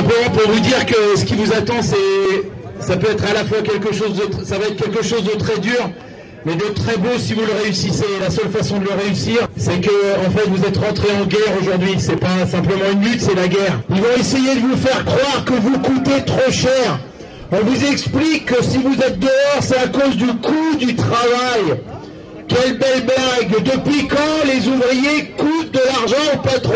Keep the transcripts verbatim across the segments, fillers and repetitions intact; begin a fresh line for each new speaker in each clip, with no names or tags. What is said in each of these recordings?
simplement pour vous dire que ce qui vous attend, c'est, ça peut être à la fois quelque chose de, ça va être quelque chose de très dur, mais de très beau si vous le réussissez. La seule façon de le réussir, c'est que, en fait, vous êtes rentré en guerre aujourd'hui. C'est pas simplement une lutte, c'est la guerre. Ils vont essayer de vous faire croire que vous coûtez trop cher. On vous explique que si vous êtes dehors, c'est à cause du coût du travail. Quelle belle blague! Depuis quand les ouvriers coûtent de l'argent au patron?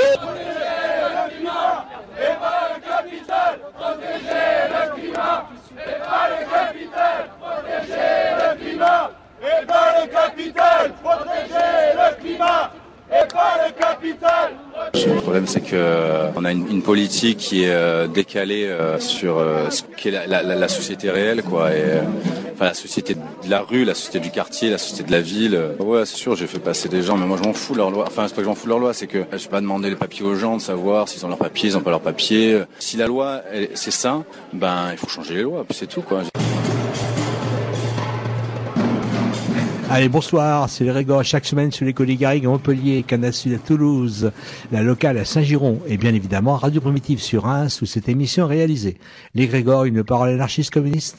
Et pas le capital, protéger le climat, et pas le capital.
Le problème, c'est que on a une, une politique qui est euh, décalée euh, sur euh, ce qu'est la, la, la société réelle, quoi. Et, euh, enfin, la société de la rue, la société du quartier, la société de la ville. Ouais, c'est sûr, j'ai fait passer des gens, mais moi, je m'en fous de leur loi. Enfin, c'est pas que je m'en fous de leur loi, c'est que je vais pas demander les papiers aux gens de savoir s'ils ont leurs papiers, ils ont pas leurs papiers. Si la loi, elle, c'est ça, ben, il faut changer les lois, puis c'est tout, quoi.
Allez, bonsoir, c'est le Grégor chaque semaine sur les Colis Garrigues à Montpellier, Canal Sud à Toulouse, la locale à Saint-Giron et bien évidemment Radio Primitive sur Reims où cette émission est réalisée. Les Grégor, une parole anarchiste communiste.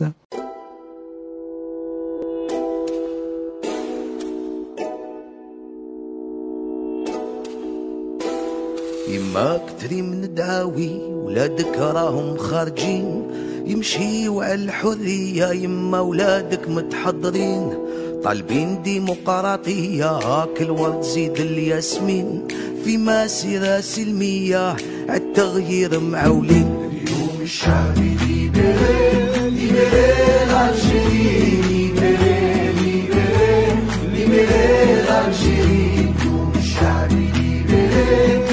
يما كتري من الدعاوي ولادك راهم خارجين يمشيوا على الحرية يما ولادك متحضرين طالبين ديمقراطية هاك الورد زيد الياسمين في مسيرة سلمية عالتغيير معولين اليوم الشعبي ليبري ليبري الجيري ليبري ليبري ليبري الجيري اليوم الشعبي ليبري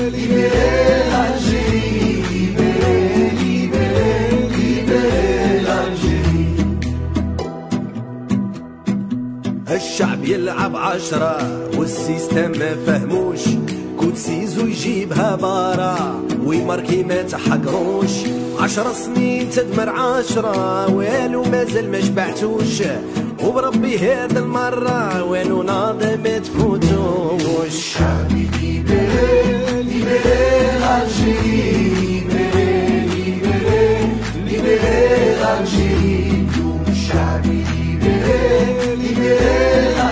الشعب يلعب عشرة والسيستم ما فهموش كود سيزو يجيبها بارا ويماركي ما تحقروش عشر سنين تدمر عشرة والو مازال ما شبعتوش وبربي هذا المرة والو ناضي ما تفوتوش
الشعب ليبري ليبري الجيري ليبري ليبري ليبري الجيري اليوم الشعب ليبري ليبري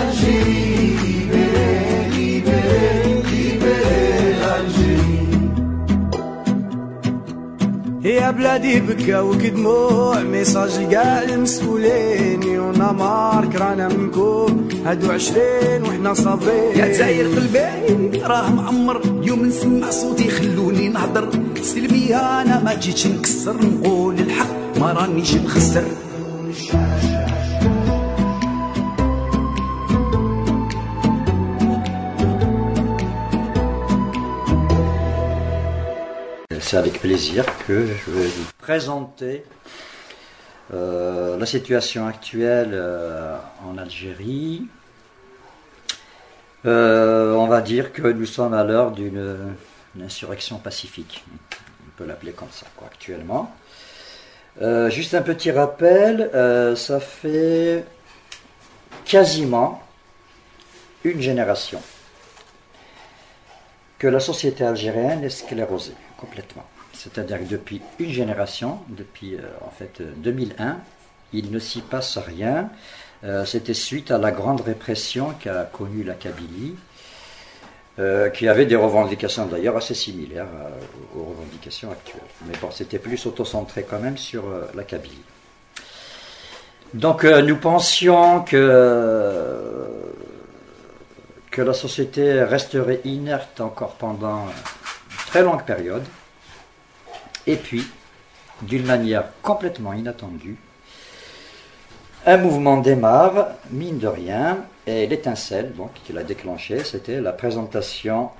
يا بلادي بكاو كدموع ميساج كاع المسؤولين يونا مارك رانا منكم هادو عشرين وحنا صابرين
يا جزاير قلبي راه معمر يوم نسمع صوتي خلوني نهضر سلمية انا ما جيتش نكسر نقول الحق ما رانيش نخسر
C'est avec plaisir que je vais vous présenter euh, la situation actuelle euh, en Algérie. Euh, on va dire que nous sommes à l'heure d'une insurrection pacifique. On peut l'appeler comme ça, quoi, actuellement. Euh, juste un petit rappel, euh, ça fait quasiment une génération que la société algérienne est sclérosée complètement. C'est-à-dire que depuis une génération, depuis euh, en fait deux mille un, il ne s'y passe rien. Euh, c'était suite à la grande répression qu'a connue la Kabylie, euh, qui avait des revendications d'ailleurs assez similaires euh, aux revendications actuelles. Mais bon, c'était plus auto-centré quand même sur euh, la Kabylie. Donc euh, nous pensions que euh, que la société resterait inerte encore pendant une très longue période, et puis, d'une manière complètement inattendue, un mouvement démarre, mine de rien, et l'étincelle donc, qui l'a déclenché, c'était la présentation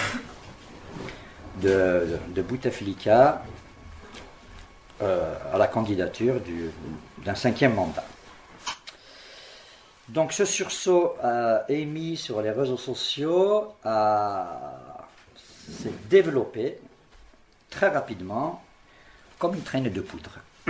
de, de Bouteflika euh, à la candidature du, d'un cinquième mandat. Donc ce sursaut a émis sur les réseaux sociaux, a, s'est développé très rapidement comme une traînée de poudre.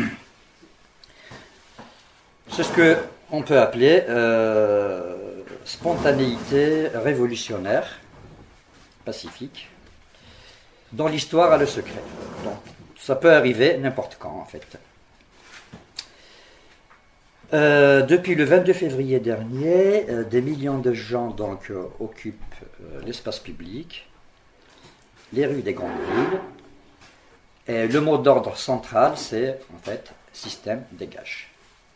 C'est ce qu'on peut appeler euh, spontanéité révolutionnaire, pacifique, dont l'histoire a le secret. Donc, ça peut arriver n'importe quand, en fait. Euh, depuis le vingt-deux février dernier, euh, des millions de gens donc, euh, occupent euh, l'espace public, les rues des grandes villes, et le mot d'ordre central, c'est en fait système dégage.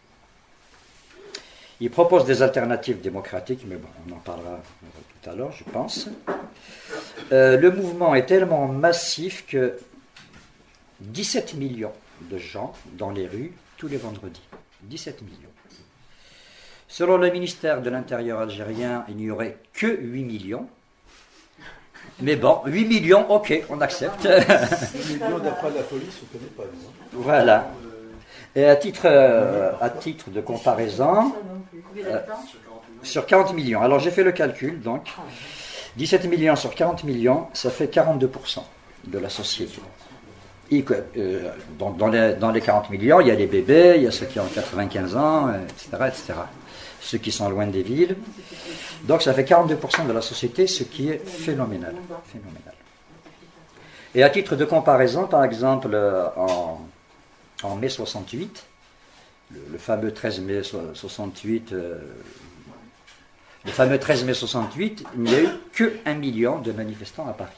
Ils proposent des alternatives démocratiques, mais bon, on en parlera euh, tout à l'heure, je pense. Euh, le mouvement est tellement massif que dix-sept millions de gens dans les rues tous les vendredis. dix-sept millions. Selon le ministère de l'Intérieur algérien, il n'y aurait que huit millions. Mais bon, huit millions, ok, on accepte.
huit millions d'après la police, on ne connaît pas. Non.
Voilà. Et à titre, euh, à titre de comparaison, euh, sur quarante millions. Alors j'ai fait le calcul, donc. dix-sept millions sur quarante millions, ça fait quarante-deux pour cent de la société. Et, euh, donc dans les, dans les quarante millions, il y a les bébés, il y a ceux qui ont quatre-vingt-quinze ans, et cetera, et cetera. Ceux qui sont loin des villes. Donc ça fait quarante-deux pour cent de la société, ce qui est phénoménal. phénoménal. Et à titre de comparaison, par exemple, en, en mai soixante-huit, le, le fameux treize mai soixante-huit, euh, le fameux treize mai soixante-huit, il n'y a eu que un million de manifestants à Paris.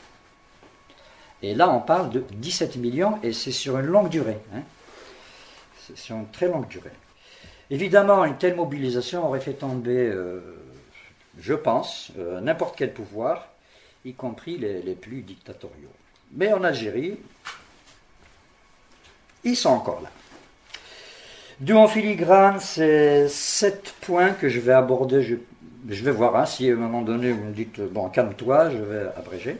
Et là, on parle de dix-sept millions, et c'est sur une longue durée. Hein. C'est sur une très longue durée. Évidemment, une telle mobilisation aurait fait tomber, euh, je pense, euh, n'importe quel pouvoir, y compris les, les plus dictatoriaux. Mais en Algérie, ils sont encore là. D'où en filigrane, c'est sept points que je vais aborder. Je, je vais voir, hein, si à un moment donné vous me dites, bon, calme-toi, je vais abréger.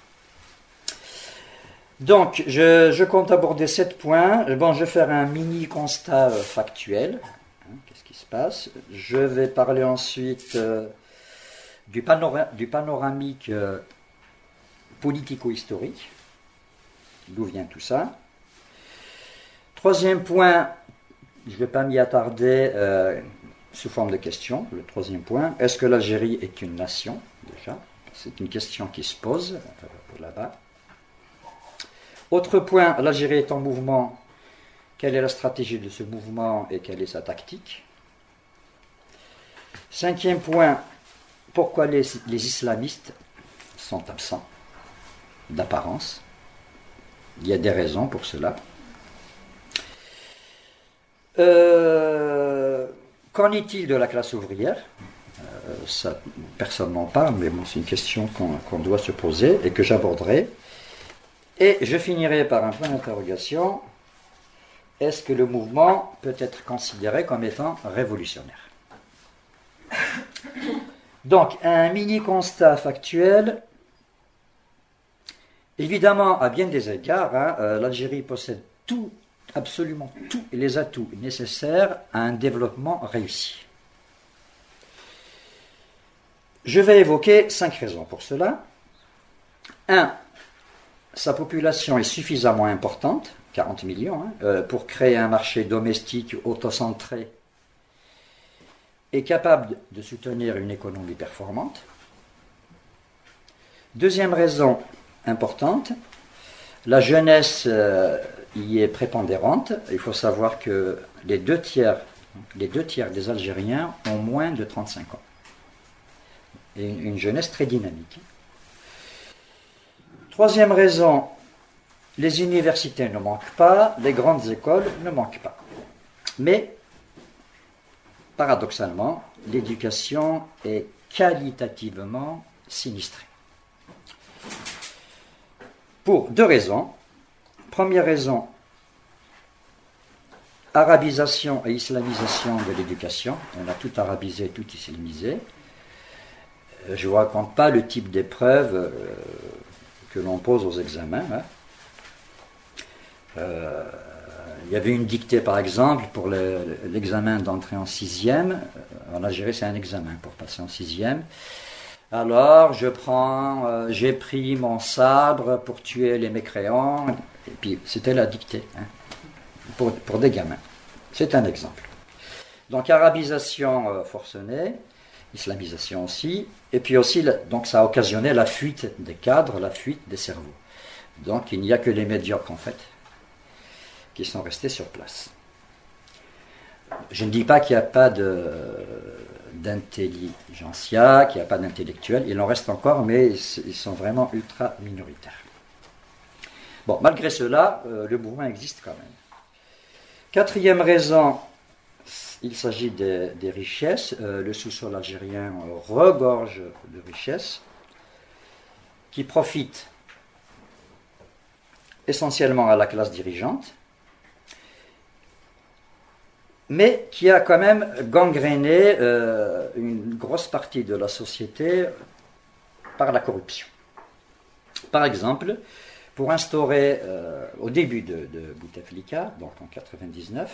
Donc, je, je compte aborder sept points. Bon, je vais faire un mini constat euh, factuel. Hein, qu'est-ce qui se passe? Je vais parler ensuite euh, du, panora- du panoramique euh, politico-historique. D'où vient tout ça? Troisième point, je ne vais pas m'y attarder euh, sous forme de question. Le troisième point, est-ce que l'Algérie est une nation? Déjà, c'est une question qui se pose euh, là-bas. Autre point, l'Algérie est en mouvement. Quelle est la stratégie de ce mouvement et quelle est sa tactique? Cinquième point, pourquoi les, les islamistes sont absents d'apparence? Il y a des raisons pour cela. Euh, qu'en est-il de la classe ouvrière? euh, ça, Personne n'en parle, mais bon, c'est une question qu'on, qu'on doit se poser et que j'aborderai. Et je finirai par un point d'interrogation. Est-ce que le mouvement peut être considéré comme étant révolutionnaire? Donc, un mini constat factuel. Évidemment, à bien des égards, hein, euh, l'Algérie possède tout, absolument tous les atouts nécessaires à un développement réussi. Je vais évoquer cinq raisons pour cela. un. Sa population est suffisamment importante, quarante millions, hein, euh, pour créer un marché domestique autocentré et capable de soutenir une économie performante. Deuxième raison importante, la jeunesse euh, y est prépondérante. Il faut savoir que les deux tiers, les deux tiers des Algériens ont moins de trente-cinq ans. Et une, une jeunesse très dynamique. Troisième raison, les universités ne manquent pas, les grandes écoles ne manquent pas. Mais, paradoxalement, l'éducation est qualitativement sinistrée. Pour deux raisons. Première raison, arabisation et islamisation de l'éducation. On a tout arabisé, tout islamisé. Je ne vous raconte pas le type d'épreuve euh, que l'on pose aux examens. Hein. Euh, il y avait une dictée, par exemple, pour le, l'examen d'entrée en sixième. En Algérie, c'est un examen pour passer en sixième. Alors, je prends, euh, j'ai pris mon sabre pour tuer les mécréants. Et puis, c'était la dictée, hein, pour, pour des gamins. C'est un exemple. Donc, arabisation euh, forcenée, islamisation aussi, et puis aussi, donc ça a occasionné la fuite des cadres, la fuite des cerveaux. Donc il n'y a que les médiocres en fait qui sont restés sur place. Je ne dis pas qu'il n'y a pas de, d'intelligentsia, qu'il n'y a pas d'intellectuels, il en reste encore, mais ils sont vraiment ultra minoritaires. Bon, malgré cela, euh, le mouvement existe quand même. Quatrième raison, il s'agit des, des richesses. Euh, le sous-sol algérien regorge de richesses qui profitent essentiellement à la classe dirigeante, mais qui a quand même gangréné euh, une grosse partie de la société par la corruption. Par exemple, pour instaurer, euh, au début de, de Bouteflika, donc en quatre-vingt-dix-neuf,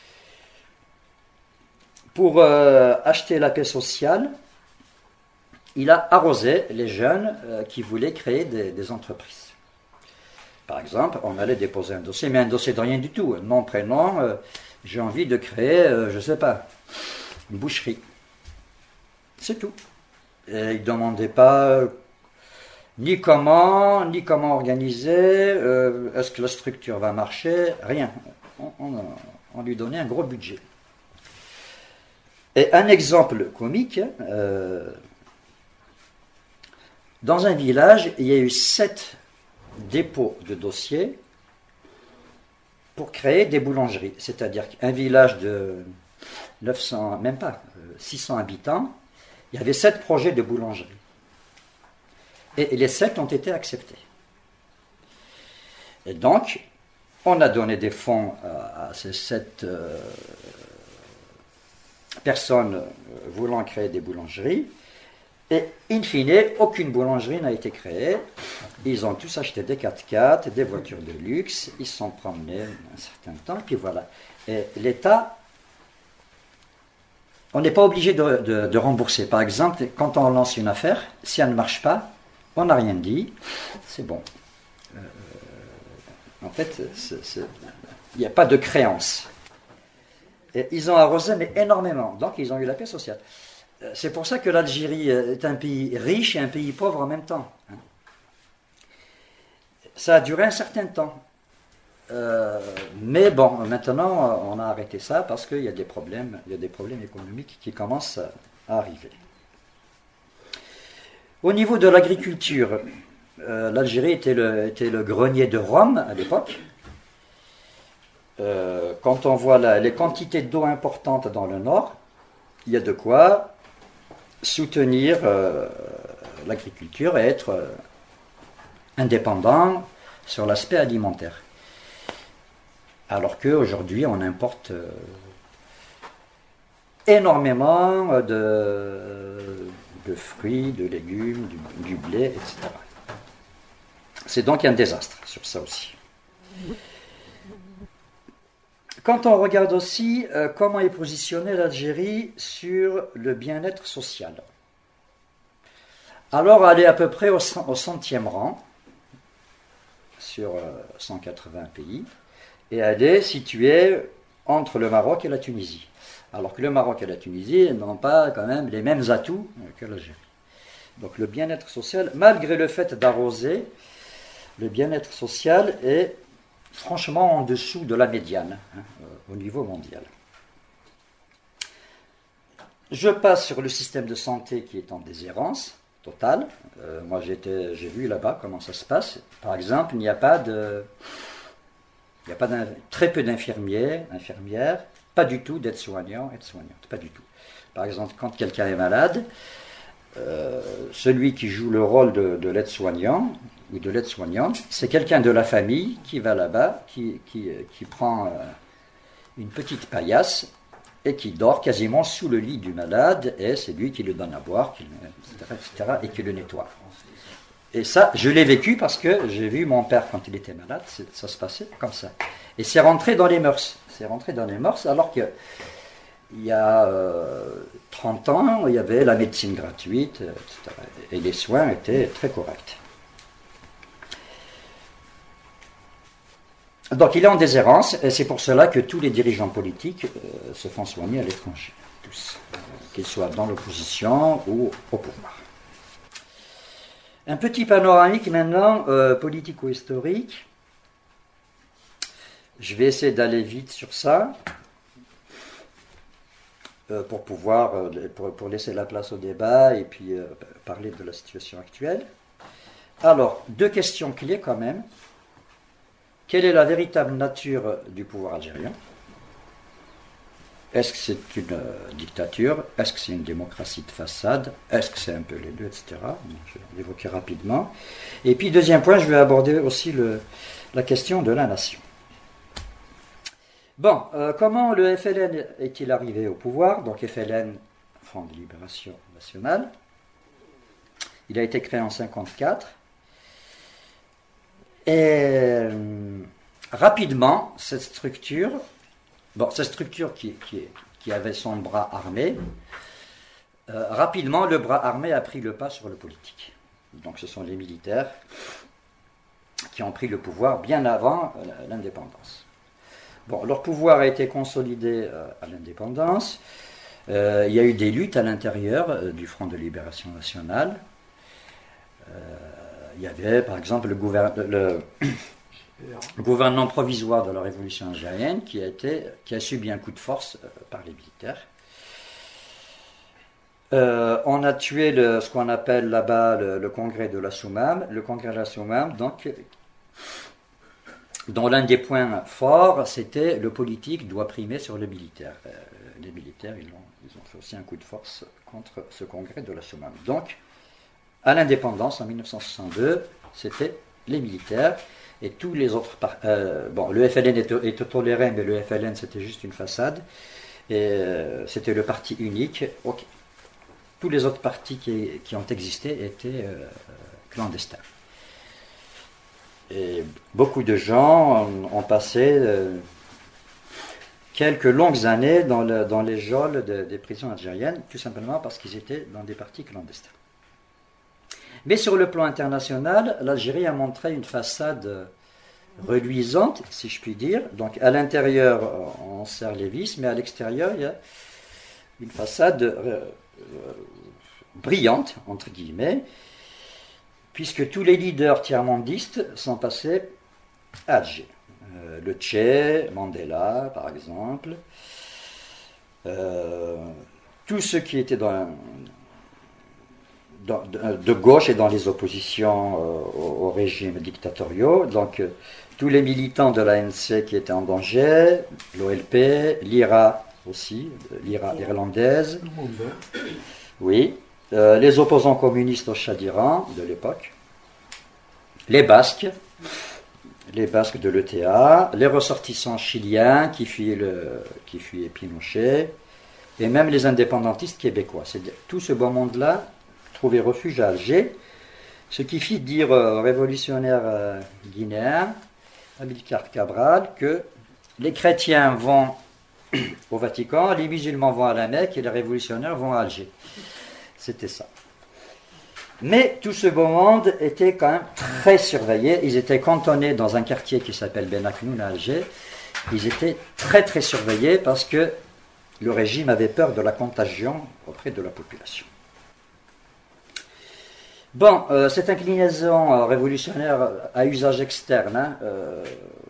pour euh, acheter la paix sociale, il a arrosé les jeunes euh, qui voulaient créer des, des entreprises. Par exemple, on allait déposer un dossier, mais un dossier de rien du tout, nom, prénom, euh, j'ai envie de créer, euh, je ne sais pas, une boucherie. C'est tout. Et ils ne demandaient pas euh, ni comment, ni comment organiser, euh, est-ce que la structure va marcher, rien. On, on, on lui donnait un gros budget. Et un exemple comique, euh, dans un village, il y a eu sept dépôts de dossiers pour créer des boulangeries. C'est-à-dire qu'un village de neuf cents, même pas, six cents habitants, il y avait sept projets de boulangerie. Et les sept ont été acceptés. Et donc, on a donné des fonds à, à ces sept euh, personnes voulant créer des boulangeries. Et in fine, aucune boulangerie n'a été créée. Ils ont tous acheté des quatre-quatre, des voitures de luxe, ils se sont promenés un certain temps, et puis voilà. Et l'État, on n'est pas obligé de, de, de rembourser. Par exemple, quand on lance une affaire, si elle ne marche pas, on n'a rien dit, c'est bon. Euh, en fait, il n'y a pas de créance. Et ils ont arrosé, mais énormément. Donc, ils ont eu la paix sociale. C'est pour ça que l'Algérie est un pays riche et un pays pauvre en même temps. Ça a duré un certain temps. Euh, mais bon, maintenant, on a arrêté ça parce qu'il y a des problèmes, il y a des problèmes économiques qui commencent à arriver. Au niveau de l'agriculture, euh, l'Algérie était le, était le grenier de Rome à l'époque. Euh, quand on voit la, les quantités d'eau importantes dans le nord, il y a de quoi soutenir euh, l'agriculture et être euh, indépendant sur l'aspect alimentaire. Alors qu'aujourd'hui, on importe euh, énormément de, de fruits, de légumes, du, du blé, et cetera. C'est donc un désastre sur ça aussi. Quand on regarde aussi euh, comment est positionnée l'Algérie sur le bien-être social, alors elle est à peu près au, au centième rang sur euh, cent quatre-vingts pays, et elle est située entre le Maroc et la Tunisie. Alors que le Maroc et la Tunisie n'ont pas quand même les mêmes atouts que l'Algérie. Donc le bien-être social, malgré le fait d'arroser, le bien-être social est franchement en dessous de la médiane hein, au niveau mondial. Je passe sur le système de santé qui est en déshérence totale. Euh, moi j'étais, j'ai vu là-bas comment ça se passe. Par exemple, il n'y a pas de, il n'y a pas d'un, très peu d'infirmiers, infirmières, pas du tout d'aides-soignants, aides-soignantes, pas du tout. Par exemple, quand quelqu'un est malade, euh, celui qui joue le rôle de, de l'aide-soignant ou de l'aide-soignante, c'est quelqu'un de la famille qui va là-bas, qui, qui, qui prend euh, une petite paillasse et qui dort quasiment sous le lit du malade, et c'est lui qui le donne à boire, qui, et cetera, et cetera, et qui le nettoie. Et ça, je l'ai vécu parce que j'ai vu mon père quand il était malade, ça se passait comme ça. Et c'est rentré dans les mœurs. C'est rentré dans les mœurs alors que il y a euh, trente ans, il y avait la médecine gratuite, et cetera. Et les soins étaient très corrects. Donc il est en déshérence, et c'est pour cela que tous les dirigeants politiques euh, se font soigner à l'étranger, tous, euh, qu'ils soient dans l'opposition ou au pouvoir. Un petit panoramique maintenant, euh, politico-historique. Je vais essayer d'aller vite sur ça euh, pour pouvoir, euh, pour, pour laisser la place au débat et puis euh, parler de la situation actuelle. Alors, deux questions clés quand même. Quelle est la véritable nature du pouvoir algérien? Est-ce que c'est une euh, dictature? Est-ce que c'est une démocratie de façade? Est-ce que c'est un peu les deux, et cetera. Je vais l'évoquer rapidement. Et puis, deuxième point, je vais aborder aussi le, la question de la nation. Bon, euh, comment le F L N est-il arrivé au pouvoir? Donc F L N, Front de Libération Nationale. Il a été créé en mille neuf cent cinquante-quatre. Et euh, rapidement, cette structure, bon, cette structure qui, qui, qui avait son bras armé, euh, rapidement, le bras armé a pris le pas sur le politique. Donc ce sont les militaires qui ont pris le pouvoir bien avant euh, l'indépendance. Bon, leur pouvoir a été consolidé euh, à l'indépendance. Euh, il y a eu des luttes à l'intérieur euh, du Front de Libération Nationale. Euh, il y avait, par exemple, le, gouverne, le, le gouvernement provisoire de la Révolution algérienne qui a, été, qui a subi un coup de force euh, par les militaires. Euh, on a tué le, ce qu'on appelle là-bas le, le congrès de la Soumam. Le congrès de la Soumam, donc, dont l'un des points forts, c'était le politique doit primer sur le militaire. Euh, les militaires, ils ont, ils ont fait aussi un coup de force contre ce congrès de la Soumam. Donc, à l'indépendance, en mille neuf cent soixante-deux, c'était les militaires et tous les autres... Par- euh, bon, le F L N était, était toléré, mais le F L N, c'était juste une façade. Et euh, c'était le parti unique. Okay. Tous les autres partis qui, qui ont existé étaient euh, clandestins. Et beaucoup de gens ont, ont passé euh, quelques longues années dans, le, dans les geôles de, des prisons algériennes, tout simplement parce qu'ils étaient dans des partis clandestins. Mais sur le plan international, l'Algérie a montré une façade reluisante, si je puis dire. Donc à l'intérieur, on serre les vis, mais à l'extérieur, il y a une façade euh, brillante, entre guillemets, puisque tous les leaders tiers-mondistes sont passés à Alger. Euh, le Tché, Mandela, par exemple, euh, tous ceux qui étaient dans, dans, de gauche et dans les oppositions euh, au, au régime dictatoriaux, donc euh, tous les militants de l'A N C qui étaient en danger, l'O L P, l'I R A aussi, l'I R A irlandaise, oui, euh, les opposants communistes au Shah d'Iran de l'époque, les Basques, les Basques de l'E T A, les ressortissants chiliens qui fuyaient, le, qui fuyaient Pinochet, et même les indépendantistes québécois. C'est tout ce beau monde-là trouvait refuge à Alger, ce qui fit dire aux révolutionnaires euh, guinéens, Amilcar Cabral, que les chrétiens vont au Vatican, les musulmans vont à la Mecque et les révolutionnaires vont à Alger. C'était ça. Mais tout ce beau monde était quand même très surveillé. Ils étaient cantonnés dans un quartier qui s'appelle Ben Aknoun à Alger. Ils étaient très très surveillés parce que le régime avait peur de la contagion auprès de la population. Bon, euh, cette inclinaison euh, révolutionnaire à usage externe, hein, euh,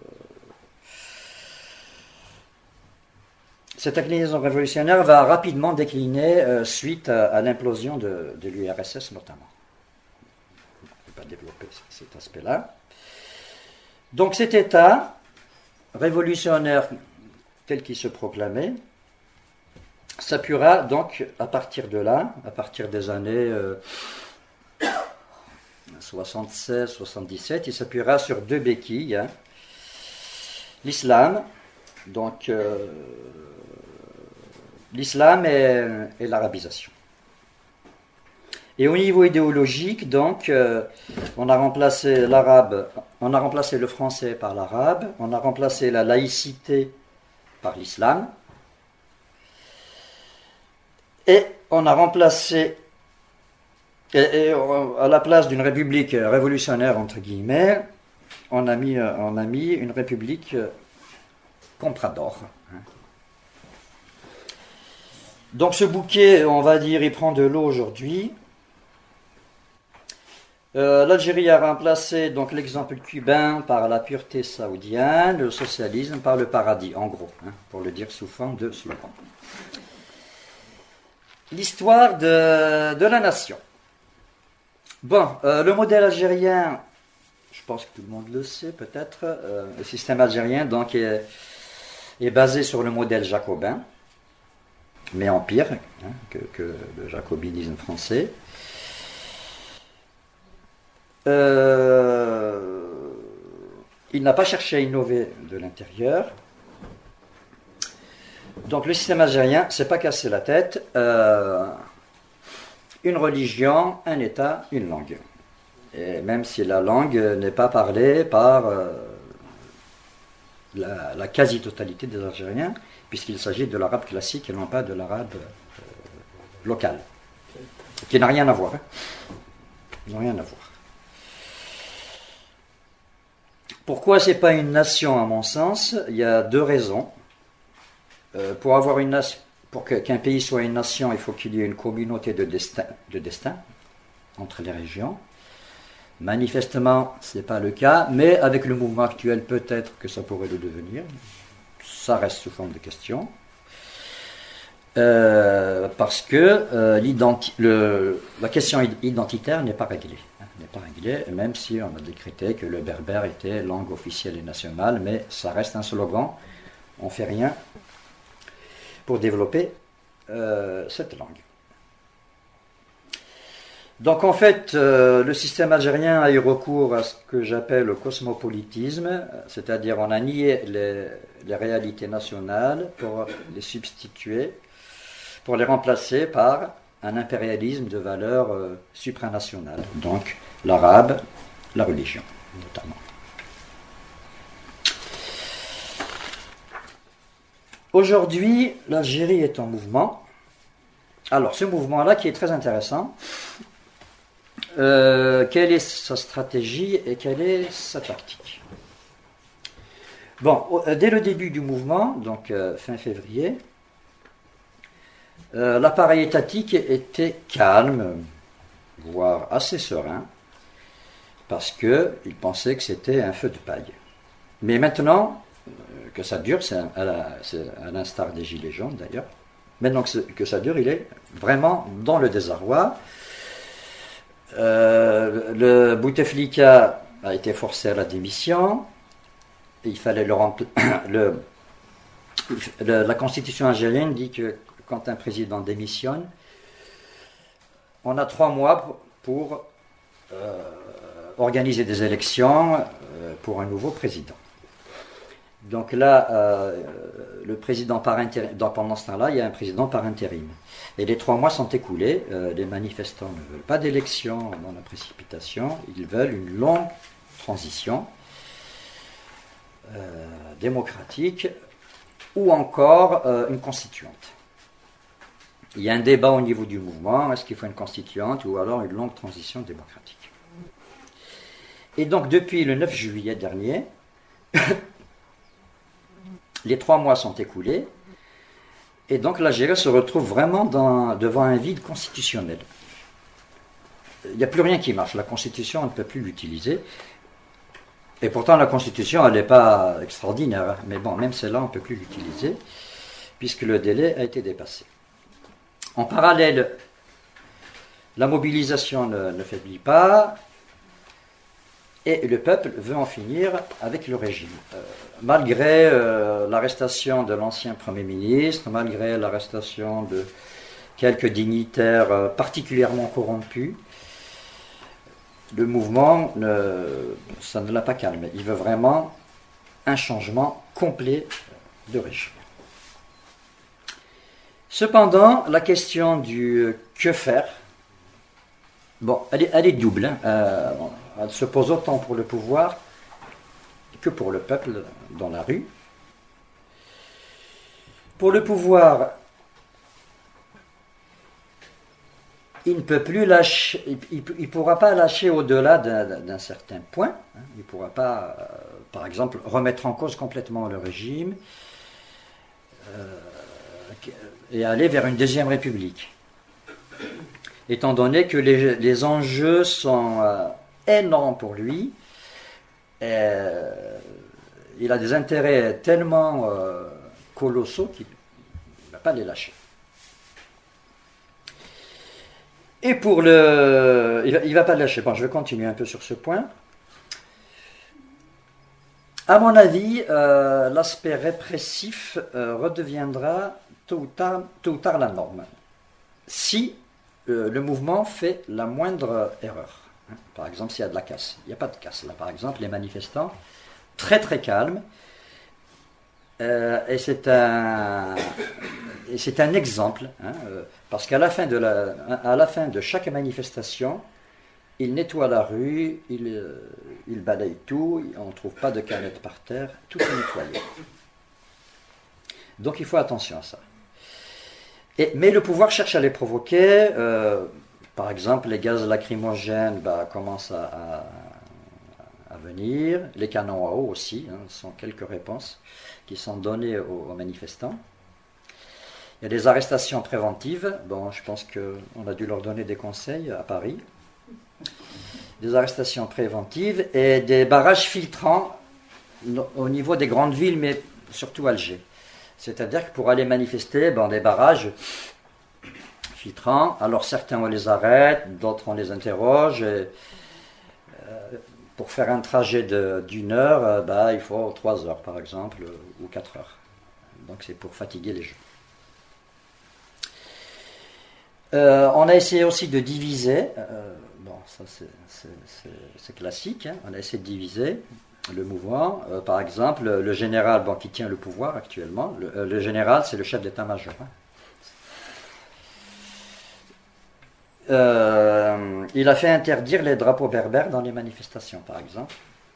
cette inclinaison révolutionnaire va rapidement décliner euh, suite à, à l'implosion de, de l'U R S S notamment. Je ne vais pas développer cet aspect-là. Donc cet État révolutionnaire tel qu'il se proclamait s'appuiera donc à partir de là, à partir des années euh, soixante-seize soixante-dix-sept, il s'appuiera sur deux béquilles, hein. L'islam, donc euh, l'islam et, et l'arabisation. Et au niveau idéologique, donc, euh, on a remplacé l'arabe, on a remplacé le français par l'arabe, on a remplacé la laïcité par l'islam, et on a remplacé, et, et à la place d'une république révolutionnaire entre guillemets, on a mis, on a mis une république comprador. Donc ce bouquet, on va dire, il prend de l'eau aujourd'hui. Euh, L'Algérie a remplacé donc l'exemple cubain par la pureté saoudienne, le socialisme par le paradis, en gros, hein, pour le dire sous forme de slogan. L'histoire de, de la nation. Bon, euh, le modèle algérien, je pense que tout le monde le sait peut-être, euh, le système algérien donc est, est basé sur le modèle jacobin, mais en pire hein, que, que le jacobinisme français. Euh, il n'a pas cherché à innover de l'intérieur. Donc le système algérien ne s'est pas cassé la tête. Euh, une religion, un État, une langue. Et même si la langue n'est pas parlée par euh, la, la quasi-totalité des Algériens, puisqu'il s'agit de l'arabe classique et non pas de l'arabe euh, local, qui n'a rien à voir. Hein. Ils n'ont rien à voir. Pourquoi ce n'est pas une nation à mon sens? Il y a deux raisons. Euh, pour avoir une nation, pour que, qu'un pays soit une nation, il faut qu'il y ait une communauté de destin, de destin entre les régions. Manifestement, ce n'est pas le cas, mais avec le mouvement actuel, peut-être que ça pourrait le devenir. Ça reste sous forme de question. Euh, parce que euh, le, la question identitaire n'est pas réglée. n'est pas réglée, même si on a décrété que le berbère était langue officielle et nationale, mais ça reste un slogan. On ne fait rien pour développer euh, cette langue. Donc en fait, euh, le système algérien a eu recours à ce que j'appelle le cosmopolitisme, c'est-à-dire on a nié les, les réalités nationales pour les substituer, pour les remplacer par un impérialisme de valeur euh, supranationale, donc l'arabe, la religion notamment. Aujourd'hui, l'Algérie est en mouvement. Alors ce mouvement-là qui est très intéressant, euh, quelle est sa stratégie et quelle est sa tactique? Bon, dès le début du mouvement, donc euh, fin février, Euh, l'appareil étatique était calme, voire assez serein, parce qu'il pensait que c'était un feu de paille. Mais maintenant, euh, que ça dure, c'est à, la, c'est à l'instar des Gilets jaunes d'ailleurs, maintenant que, que ça dure, il est vraiment dans le désarroi. Euh, le Bouteflika a été forcé à la démission, il fallait le remplir. le, le, la constitution algérienne dit que quand un président démissionne, on a trois mois pour, pour euh, organiser des élections euh, pour un nouveau président. Donc là, euh, le président par intérim, donc pendant ce temps-là, il y a un président par intérim. Et les trois mois sont écoulés, euh, les manifestants ne veulent pas d'élection dans la précipitation, ils veulent une longue transition euh, démocratique ou encore euh, une constituante. Il y a un débat au niveau du mouvement, est-ce qu'il faut une constituante ou alors une longue transition démocratique. Et donc depuis le neuf juillet dernier, les trois mois sont écoulés, et donc l'Algérie se retrouve vraiment dans, devant un vide constitutionnel. Il n'y a plus rien qui marche, la Constitution, on ne peut plus l'utiliser, et pourtant la Constitution, elle n'est pas extraordinaire, hein. Mais bon, même celle-là, on ne peut plus l'utiliser, puisque le délai a été dépassé. En parallèle, la mobilisation ne, ne faiblit pas et le peuple veut en finir avec le régime. Euh, malgré euh, l'arrestation de l'ancien Premier ministre, malgré l'arrestation de quelques dignitaires euh, particulièrement corrompus, le mouvement, ne, ça ne l'a pas calmé. Il veut vraiment un changement complet de régime. Cependant, la question du que faire, bon, elle est, elle est double. Hein. Euh, elle se pose autant pour le pouvoir que pour le peuple dans la rue. Pour le pouvoir, il ne peut plus lâcher, il ne pourra pas lâcher au-delà d'un, d'un certain point. Hein. Il ne pourra pas, euh, par exemple, remettre en cause complètement le régime. Euh, et aller vers une deuxième république. Étant donné que les, les enjeux sont, euh, énorme pour lui. Euh, il a des intérêts tellement euh, colossaux qu'il ne va pas les lâcher. Et pour le... Il ne va pas le lâcher. Bon, je vais continuer un peu sur ce point. À mon avis, euh, l'aspect répressif euh, redeviendra tôt ou tard, tôt ou tard la norme. Si euh, le mouvement fait la moindre erreur. Hein. Par exemple, s'il y a de la casse. Il n'y a pas de casse. Là, par exemple, les manifestants, très très calmes. Euh, et c'est un, et c'est un exemple. Hein, euh, parce qu'à la fin de la, à la fin de chaque manifestation, il nettoie la rue, il, euh, il balaye tout, on ne trouve pas de canettes par terre, tout est nettoyé. Donc il faut attention à ça. Et, mais le pouvoir cherche à les provoquer. Euh, par exemple, les gaz lacrymogènes bah, commencent à, à, à venir. Les canons à eau aussi, hein, sont quelques réponses qui sont données aux, aux manifestants. Il y a des arrestations préventives. Bon, je pense qu'on a dû leur donner des conseils à Paris. Des arrestations préventives et des barrages filtrants au niveau des grandes villes, mais surtout Alger. C'est-à-dire que pour aller manifester, ben, des barrages filtrants, alors certains on les arrête, d'autres on les interroge. Et, euh, pour faire un trajet de, d'une heure, euh, ben, il faut trois heures par exemple, ou quatre heures. Donc c'est pour fatiguer les gens. Euh, on a essayé aussi de diviser, euh, bon ça c'est, c'est, c'est, c'est classique, hein. On a essayé de diviser le mouvement. Euh, par exemple, le général bon, qui tient le pouvoir actuellement, le, le général c'est le chef d'état-major. Hein. Euh, il a fait interdire les drapeaux berbères dans les manifestations par exemple.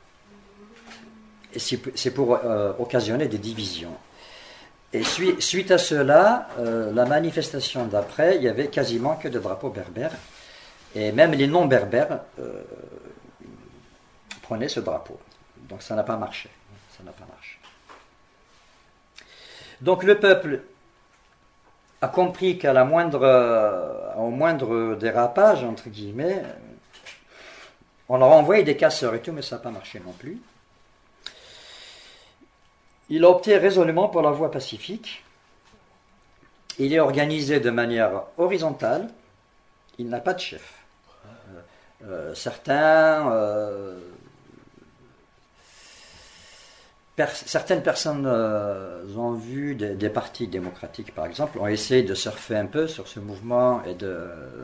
Et c'est, c'est pour euh, occasionner des divisions. Et suite à cela, euh, la manifestation d'après, il n'y avait quasiment que des drapeaux berbères. Et même les non-berbères euh, prenaient ce drapeau. Donc ça n'a pas marché. Ça n'a pas marché. Donc le peuple a compris qu'à la moindre, euh, au moindre dérapage, entre guillemets, on leur a envoyé des casseurs et tout, mais ça n'a pas marché non plus. Il a opté résolument pour la voie pacifique. Il est organisé de manière horizontale. Il n'a pas de chef. Euh, euh, certains, euh, per- certaines personnes euh, ont vu des, des partis démocratiques, par exemple, ont essayé de surfer un peu sur ce mouvement et de, euh,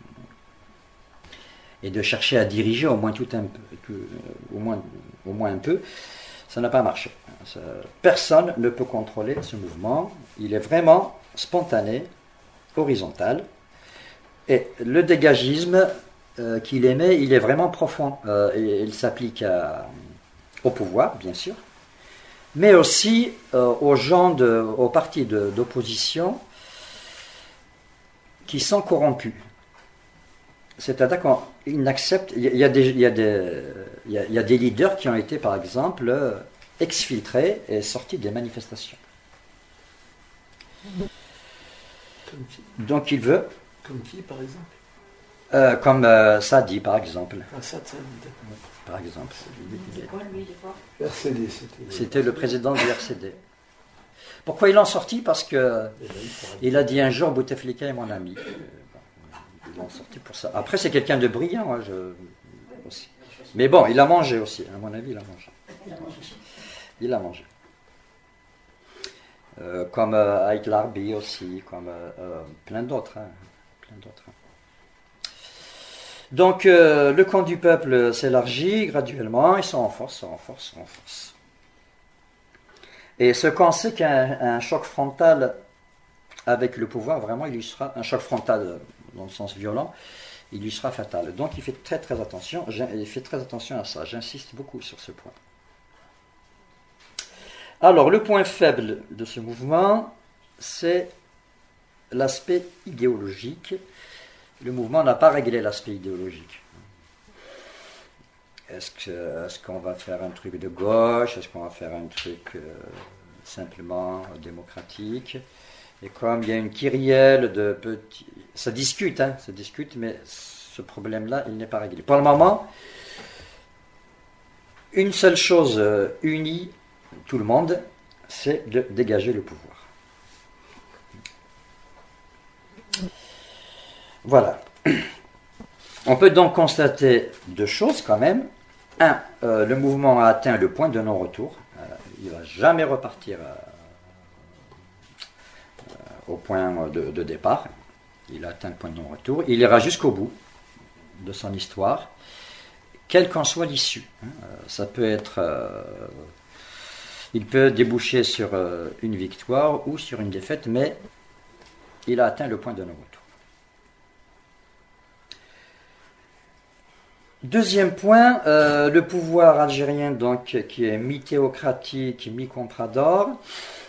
et de chercher à diriger au moins tout un peu, au moins, au moins un peu. Ça n'a pas marché. Personne ne peut contrôler ce mouvement. Il est vraiment spontané, horizontal. Et le dégagisme euh, qu'il émet, il est vraiment profond. Euh, et il s'applique à, au pouvoir, bien sûr, mais aussi euh, aux gens, de, aux partis de, d'opposition qui sont corrompus. C'est-à-dire qu'ils n'acceptent... Il y a des, il y a des, il y a, il y a des leaders qui ont été, par exemple, exfiltrés et sortis des manifestations.
Comme qui?
Donc il veut...
Comme qui, par exemple?
euh, Comme euh, Sadi, par exemple.
Ah, ça, ça,
par exemple.
C'est quoi, lui, des fois?
R C D, c'était...
C'était le président du R C D. Pourquoi ils l'ont sorti? Parce que il a dit un jour, Bouteflika est mon ami. Ils l'ont sorti pour ça. Après, c'est quelqu'un de brillant, hein, je... aussi. Mais bon, il a mangé aussi. À mon avis, il a mangé. Il a mangé. Euh, comme euh, Ait Larbi aussi, comme euh, euh, plein d'autres. Hein, plein d'autres. Donc, euh, le camp du peuple s'élargit graduellement. Ils sont en force, sont en force, sont en force. Et ce camp sait qu'un un choc frontal avec le pouvoir, vraiment, il lui sera un choc frontal dans le sens violent, il lui sera fatal. Donc, il fait très très attention. Il fait très attention à ça. J'insiste beaucoup sur ce point. Alors, le point faible de ce mouvement, c'est l'aspect idéologique. Le mouvement n'a pas réglé l'aspect idéologique. Est-ce, que, est-ce qu'on va faire un truc de gauche? Est-ce qu'on va faire un truc euh, simplement démocratique? Et comme il y a une kyrielle de petits... Ça discute, hein, ça discute, mais ce problème-là, il n'est pas réglé. Pour le moment, une seule chose euh, unit tout le monde, c'est de dégager le pouvoir. Voilà. On peut donc constater deux choses quand même. Un, euh, le mouvement a atteint le point de non-retour. Euh, il ne va jamais repartir euh, euh, au point de, de départ. Il a atteint le point de non-retour. Il ira jusqu'au bout de son histoire, quelle qu'en soit l'issue. Hein. Euh, ça peut être... Euh, il peut déboucher sur euh, une victoire ou sur une défaite, mais il a atteint le point de non-retour. Deuxième point, euh, le pouvoir algérien, donc, qui est mi-théocratique, mi-comprador,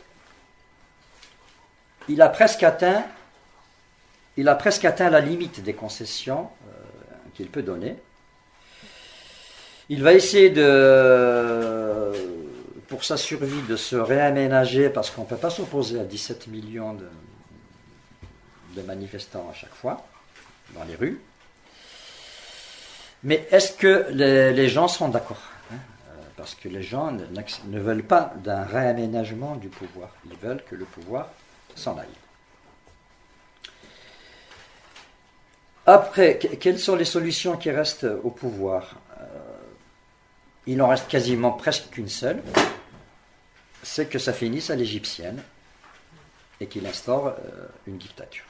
il a presque atteint, il a presque atteint la limite des concessions euh, qu'il peut donner. Il va essayer de, pour sa survie, de se réaménager, parce qu'on ne peut pas s'opposer à dix-sept millions de, de manifestants à chaque fois dans les rues. Mais est-ce que les, les gens sont d'accord, hein? Parce que les gens ne, ne veulent pas d'un réaménagement du pouvoir. Ils veulent que le pouvoir s'en aille. Après, quelles sont les solutions qui restent au pouvoir? euh, Il en reste quasiment presque qu'une seule. C'est que ça finisse à l'égyptienne et qu'il instaure euh, une dictature.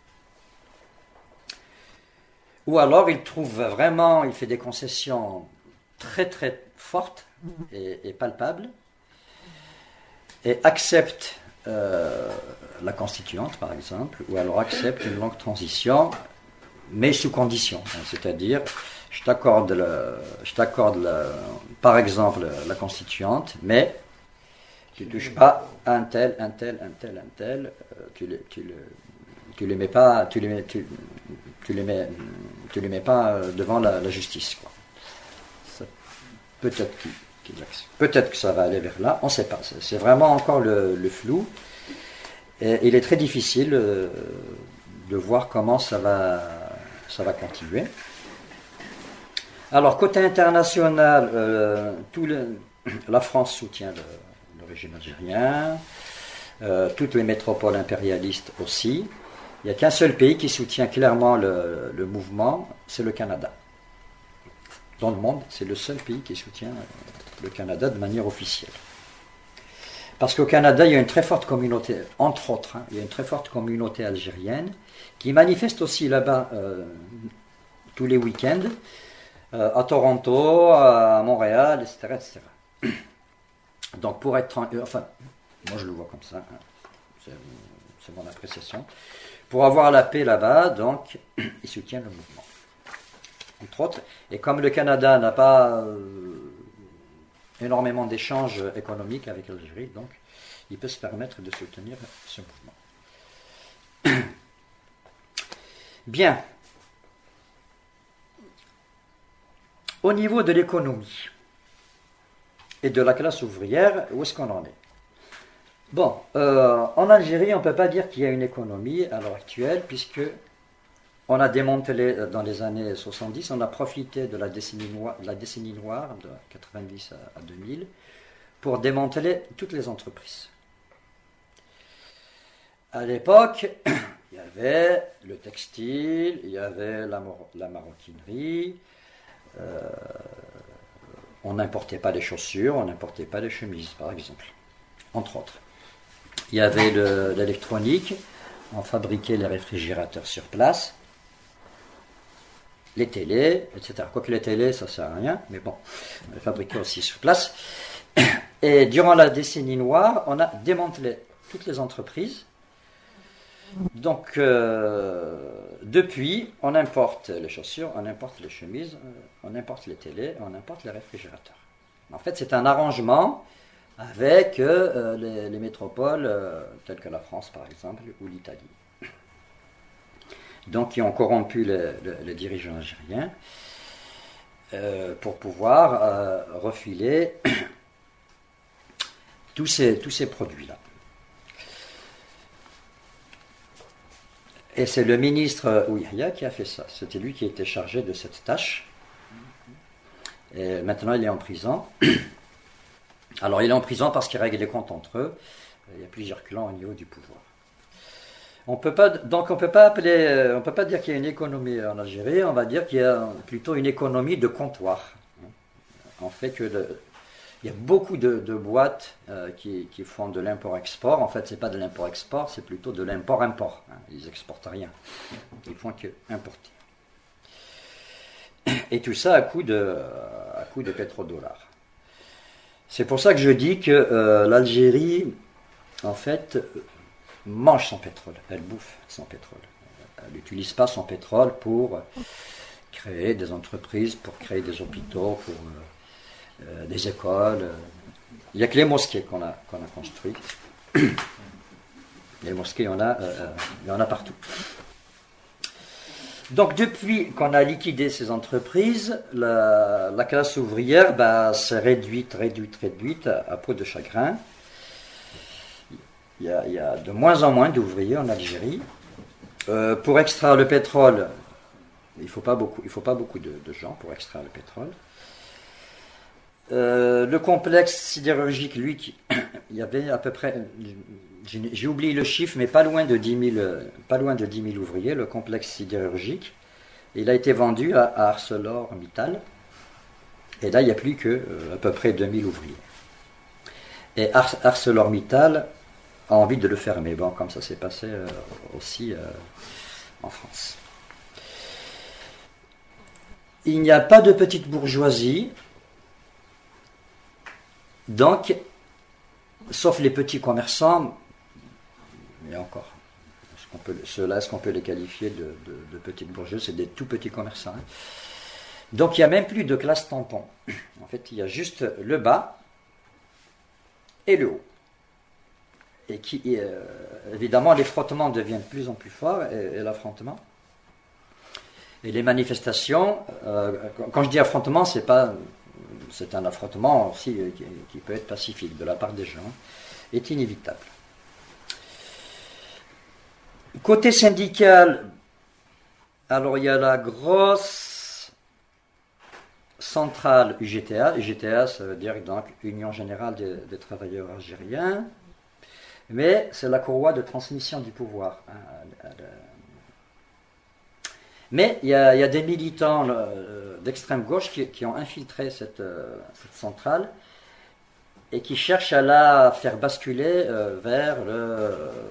Ou alors il trouve vraiment, il fait des concessions très très fortes et, et palpables et accepte euh, la constituante par exemple, ou alors accepte une longue transition, mais sous condition. Hein, c'est-à-dire, je t'accorde, le, je t'accorde le, par exemple la constituante, mais tu ne touches pas un tel, un tel, un tel, un tel, euh, tu les, tu les, tu les mets pas, tu les mets, tu, tu les mets, tu les mets pas devant la, la justice, quoi. Ça, peut-être qu'il, qu'il peut-être que ça va aller vers là, on ne sait pas. C'est, c'est vraiment encore le, le flou. Et il est très difficile euh, de voir comment ça va, ça va continuer. Alors côté international, euh, tout le, la France soutient le, le régime algérien, euh, toutes les métropoles impérialistes aussi. Il n'y a qu'un seul pays qui soutient clairement le, le mouvement, c'est le Canada. Dans le monde, c'est le seul pays qui soutient le Canada de manière officielle. Parce qu'au Canada, il y a une très forte communauté, entre autres, hein, il y a une très forte communauté algérienne qui manifeste aussi là-bas euh, tous les week-ends, euh, à Toronto, à Montréal, et cetera, et cetera. Donc pour être... Enfin, moi je le vois comme ça, hein, c'est, c'est mon appréciation. Pour avoir la paix là-bas, donc, ils soutiennent le mouvement. Entre autres, et comme le Canada n'a pas euh, énormément d'échanges économiques avec l'Algérie, donc, il peut se permettre de soutenir ce mouvement. Bien. Au niveau de l'économie et de la classe ouvrière, où est-ce qu'on en est? Bon, euh, en Algérie, on ne peut pas dire qu'il y a une économie à l'heure actuelle, puisque on a démantelé dans les années soixante-dix, on a profité de la décennie noire, de, la décennie noire, de quatre-vingt-dix à deux mille, pour démanteler toutes les entreprises. À l'époque, il y avait le textile, il y avait la, la maroquinerie, euh, on n'importait pas les chaussures, on n'importait pas les chemises, par exemple, entre autres. Il y avait le, l'électronique, on fabriquait les réfrigérateurs sur place, les télés, et cetera. Quoique les télés, ça ne sert à rien, mais bon, on les fabriquait aussi sur place. Et durant la décennie noire, on a démantelé toutes les entreprises. Donc, euh, depuis, on importe les chaussures, on importe les chemises, on importe les télés, on importe les réfrigérateurs. En fait, c'est un arrangement avec euh, les, les métropoles euh, telles que la France par exemple ou l'Italie. Donc qui ont corrompu les, les, les dirigeants algériens euh, pour pouvoir euh, refiler tous ces, tous ces produits-là. Et c'est le ministre Ouihia qui a fait ça. C'était lui qui était chargé de cette tâche. Et maintenant, il est en prison. Alors, il est en prison parce qu'il règle les comptes entre eux. Il y a plusieurs clans au niveau du pouvoir. On peut pas, donc, on peut pas appeler, on peut pas dire qu'il y a une économie en Algérie. On va dire qu'il y a plutôt une économie de comptoir. En fait, que le, il y a beaucoup de, de boîtes euh, qui, qui font de l'import-export. En fait, c'est pas de l'import-export, c'est plutôt de l'import-import. Hein. Ils n'exportent rien. Ils font que importer. Et tout ça à coût de, à coût de pétrodollars. C'est pour ça que je dis que euh, l'Algérie, en fait, mange son pétrole. Elle bouffe son pétrole. Elle n'utilise pas son pétrole pour créer des entreprises, pour créer des hôpitaux, pour euh, euh, des écoles. Il n'y a que les mosquées qu'on a, qu'on a construites. Les mosquées, il y en a, euh, il y en a partout. Donc depuis qu'on a liquidé ces entreprises, la, la classe ouvrière bah, s'est réduite, réduite, réduite à, à peau de chagrin. Il y, a, il y a de moins en moins d'ouvriers en Algérie. Euh, pour extraire le pétrole, il ne faut pas beaucoup, il faut pas beaucoup de, de gens pour extraire le pétrole. Euh, le complexe sidérurgique, lui, qui, il y avait à peu près, j'ai, j'ai oublié le chiffre, mais pas loin de dix mille, pas loin de dix mille ouvriers, le complexe sidérurgique. Il a été vendu à, à ArcelorMittal. Et là, il n'y a plus que euh, à peu près deux mille ouvriers. Et Ar- ArcelorMittal a envie de le fermer. Bon, comme ça s'est passé euh, aussi euh, en France. Il n'y a pas de petite bourgeoisie. Donc, sauf les petits commerçants, et encore, est-ce qu'on peut, ceux-là, est-ce qu'on peut les qualifier de, de, de petites bourgeoises? C'est des tout petits commerçants. Hein. Donc, il n'y a même plus de classe tampon. En fait, il y a juste le bas et le haut. Et qui, euh, évidemment, les frottements deviennent de plus en plus forts, et, et l'affrontement. Et les manifestations, euh, quand je dis affrontement, c'est pas... c'est un affrontement aussi qui, qui peut être pacifique de la part des gens, est inévitable. Côté syndical, alors il y a la grosse centrale U G T A. U G T A, ça veut dire donc Union Générale des, des Travailleurs Algériens, mais c'est la courroie de transmission du pouvoir. Hein. Mais il y, y a des militants euh, d'extrême gauche qui, qui ont infiltré cette, euh, cette centrale et qui cherchent à la faire basculer euh, vers le,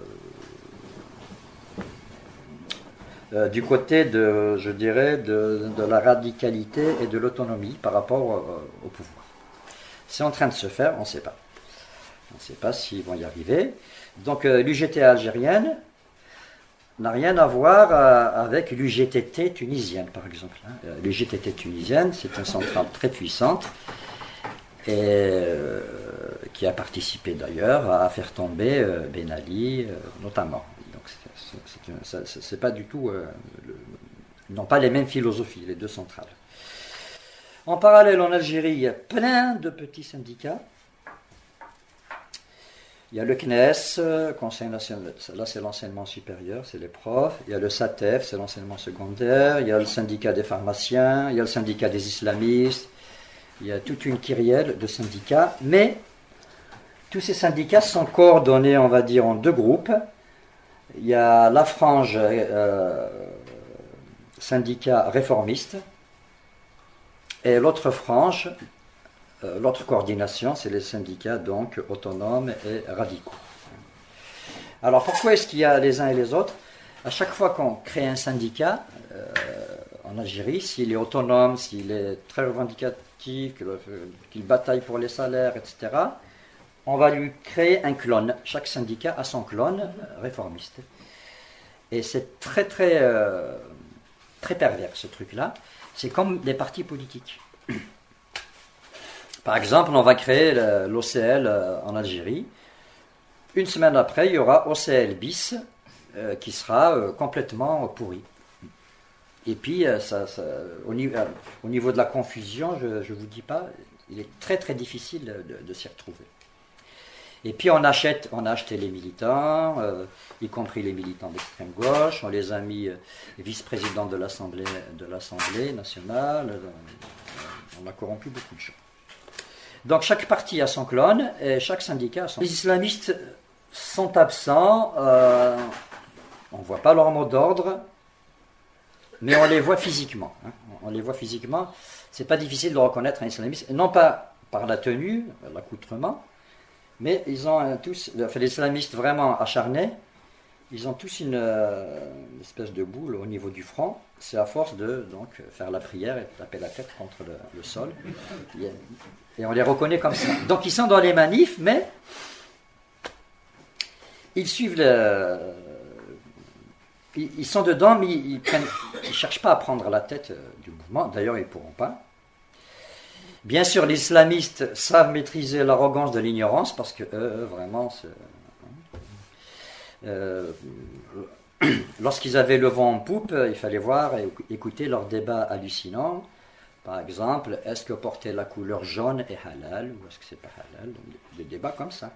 euh, du côté de, je dirais, de, de la radicalité et de l'autonomie par rapport au, au pouvoir. C'est en train de se faire, on ne sait pas. On ne sait pas s'ils vont y arriver. Donc euh, l'U G T A algérienne n'a rien à voir euh, avec l'U G T T tunisienne, par exemple. Hein. L'U G T T tunisienne, c'est une centrale très puissante et euh, qui a participé d'ailleurs à faire tomber euh, Ben Ali, euh, notamment. Donc, c'est, c'est, c'est, c'est, c'est pas du tout, euh, le, ils n'ont pas les mêmes philosophies, les deux centrales. En parallèle, en Algérie, il y a plein de petits syndicats. Il y a le C N E S, Conseil national, là c'est l'enseignement supérieur, c'est les profs. Il y a le S A T E F, c'est l'enseignement secondaire. Il y a le syndicat des pharmaciens, il y a le syndicat des islamistes. Il y a toute une kyrielle de syndicats. Mais tous ces syndicats sont coordonnés, on va dire, en deux groupes. Il y a la frange euh, syndicat réformiste et l'autre frange. Euh, l'autre coordination, c'est les syndicats donc autonomes et radicaux. Alors pourquoi est-ce qu'il y a les uns et les autres? À chaque fois qu'on crée un syndicat euh, en Algérie, s'il est autonome, s'il est très revendicatif, qu'il, qu'il bataille pour les salaires, et cetera, on va lui créer un clone. Chaque syndicat a son clone euh, réformiste. Et c'est très très euh, très pervers ce truc-là. C'est comme des partis politiques. Par exemple, on va créer l'O C L en Algérie. Une semaine après, il y aura O C L bis euh, qui sera euh, complètement pourri. Et puis, euh, ça, ça, au, niveau, euh, au niveau de la confusion, je ne vous dis pas, il est très très difficile de, de s'y retrouver. Et puis on achète, on a acheté les militants, euh, y compris les militants d'extrême gauche, on les a mis euh, vice-présidents de l'Assemblée, de l'Assemblée nationale, euh, on a corrompu beaucoup de gens. Donc chaque parti a son clone et chaque syndicat a son... Les islamistes sont absents, euh, on ne voit pas leur mot d'ordre, mais on les voit physiquement. Hein. On les voit physiquement, c'est pas difficile de reconnaître un islamiste, non pas par la tenue, l'accoutrement, mais ils ont euh, tous, enfin, les islamistes vraiment acharnés, ils ont tous une, euh, une espèce de boule au niveau du front. C'est à force de donc, faire la prière et taper la tête contre le, le sol. Et on les reconnaît comme ça. Donc ils sont dans les manifs, mais ils suivent le... Ils, ils sont dedans, mais ils ne cherchent pas à prendre la tête du mouvement. D'ailleurs, ils ne pourront pas. Bien sûr, les islamistes savent maîtriser l'arrogance de l'ignorance, parce que eux, vraiment, c'est... Euh, lorsqu'ils avaient le vent en poupe, il fallait voir et écouter leurs débats hallucinants. Par exemple, est-ce que porter la couleur jaune est halal ou est-ce que c'est pas halal? Des débats comme ça.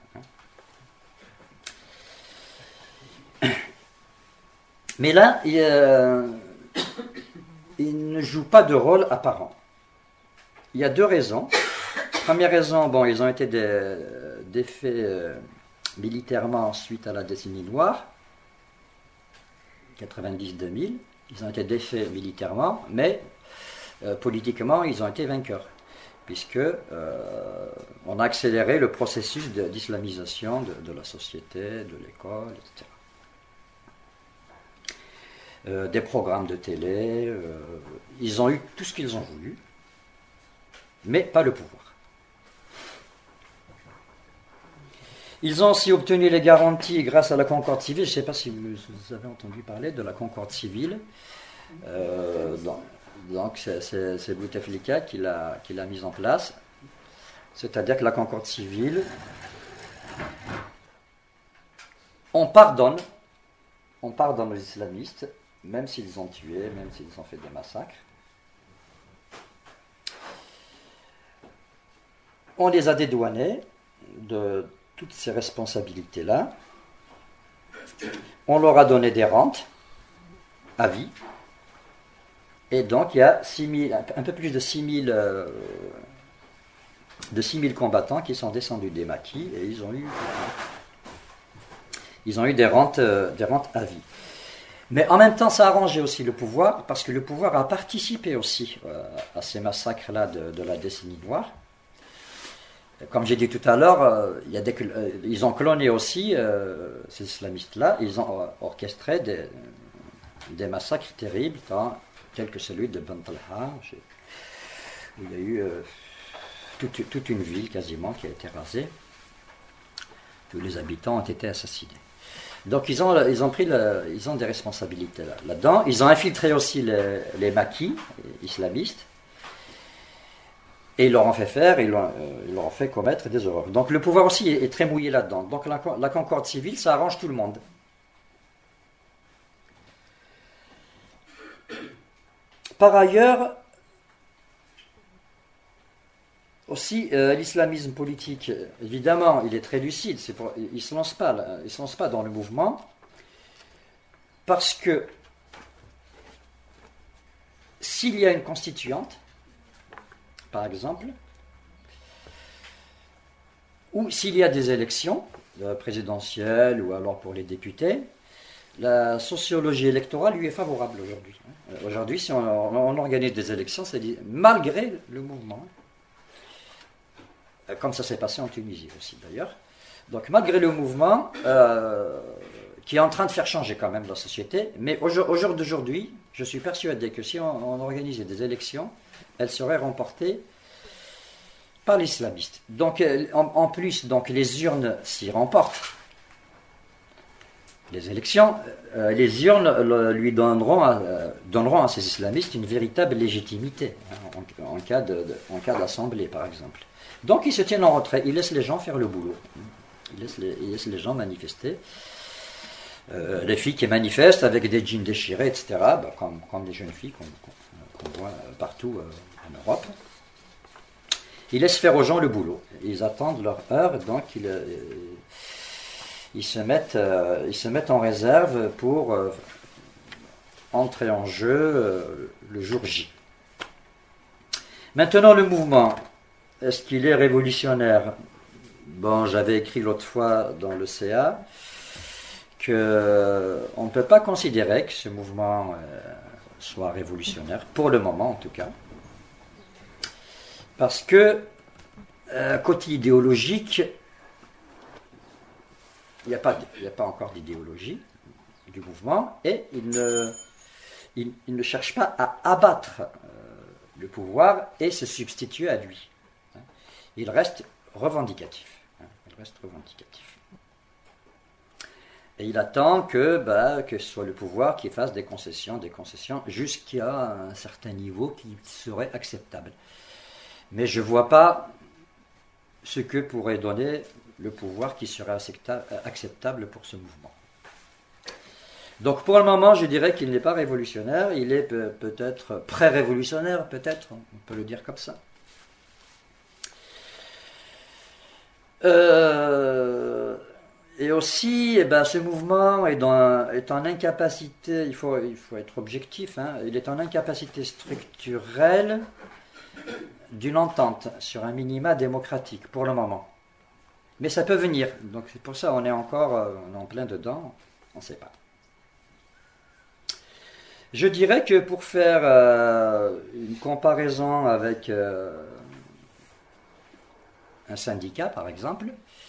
Hein. Mais là, il, euh, il ne joue pas de rôle apparent. Il y a deux raisons. Première raison, bon, ils ont été des, des faits euh, militairement suite à la décennie noire, quatre-vingt-dix deux mille. Ils ont été défaits militairement, mais euh, politiquement, ils ont été vainqueurs, puisque euh, on a accéléré le processus de, d'islamisation de, de la société, de l'école, et cetera. Euh, des programmes de télé, euh, ils ont eu tout ce qu'ils ont voulu, mais pas le pouvoir. Ils ont aussi obtenu les garanties grâce à la concorde civile. Je ne sais pas si vous, vous avez entendu parler de la concorde civile. Euh, donc, donc c'est, c'est, c'est Bouteflika qui l'a, qui l'a mise en place. C'est-à-dire que la concorde civile, on pardonne, on pardonne aux islamistes, même s'ils ont tué, même s'ils ont fait des massacres. On les a dédouanés de toutes ces responsabilités-là. On leur a donné des rentes à vie. Et donc, il y a six mille, un peu plus de six mille, euh, de six mille combattants qui sont descendus des maquis et ils ont eu, ils ont eu des rentes, euh, des rentes à vie. Mais en même temps, ça a arrangé aussi le pouvoir, parce que le pouvoir a participé aussi euh, à ces massacres-là de, de la décennie noire. Comme j'ai dit tout à l'heure, euh, il y a des, euh, ils ont cloné aussi, euh, ces islamistes-là, ils ont orchestré des, des massacres terribles, tant, tels que celui de Ben Talha, où il y a eu euh, toute, toute une ville quasiment qui a été rasée. Tous les habitants ont été assassinés. Donc ils ont, ils ont pris le, ils ont des responsabilités là, là-dedans. Ils ont infiltré aussi les, les maquis islamistes. Et ils leur ont fait faire, ils leur, euh, ils leur ont fait commettre des horreurs. Donc le pouvoir aussi est, est très mouillé là-dedans. Donc la, la concorde civile, ça arrange tout le monde. Par ailleurs, aussi, euh, l'islamisme politique, évidemment, il est très lucide. C'est pour, il ne se lance pas, là, il se lance pas dans le mouvement, parce que s'il y a une constituante, par exemple, ou s'il y a des élections euh, présidentielles ou alors pour les députés, la sociologie électorale lui est favorable aujourd'hui. Hein. Aujourd'hui, si on, on organise des élections, c'est dit, malgré le mouvement, hein, comme ça s'est passé en Tunisie aussi d'ailleurs. Donc malgré le mouvement, euh, qui est en train de faire changer quand même la société, mais au, au jour d'aujourd'hui, je suis persuadé que si on, on organisait des élections, elles seraient remportées par l'islamistes. Donc, en, en plus, donc, les urnes s'y remportent. Les élections, euh, les urnes le, lui donneront à, euh, donneront à ces islamistes une véritable légitimité, hein, en, en, cas de, de, en cas d'assemblée, par exemple. Donc, ils se tiennent en retrait, ils laissent les gens faire le boulot. Ils laissent les, ils laissent les gens manifester. Euh, les filles qui manifestent avec des jeans déchirés, et cetera, bah, comme, comme des jeunes filles qu'on, qu'on, qu'on voit partout euh, en Europe. ils laissent faire aux gens le boulot. Ils attendent leur heure, donc ils, euh, ils, se, mettent, euh, ils se mettent en réserve pour euh, entrer en jeu euh, le jour J. Maintenant, le mouvement, est-ce qu'il est révolutionnaire? Bon, j'avais écrit l'autre fois dans le C A qu'on ne peut pas considérer que ce mouvement euh, soit révolutionnaire, pour le moment en tout cas, parce que euh, côté idéologique, il n'y a pas, il n'y a pas encore d'idéologie du mouvement, et il ne, il, il ne cherche pas à abattre euh, le pouvoir et se substituer à lui. Il reste revendicatif. Il reste revendicatif. Et il attend que, bah, que ce soit le pouvoir qui fasse des concessions, des concessions, jusqu'à un certain niveau qui serait acceptable. Mais je ne vois pas ce que pourrait donner le pouvoir qui serait acceptable pour ce mouvement. Donc pour le moment, je dirais qu'il n'est pas révolutionnaire, il est pe- peut-être pré-révolutionnaire, peut-être, on peut le dire comme ça. Euh, et aussi, eh ben, ce mouvement est, dans, est en incapacité, il faut, il faut être objectif, hein, il est en incapacité structurelle d'une entente sur un minima démocratique pour le moment. Mais ça peut venir, donc c'est pour ça on est encore euh, on est en plein dedans, on ne sait pas. Je dirais que pour faire euh, une comparaison avec euh, un syndicat par exemple,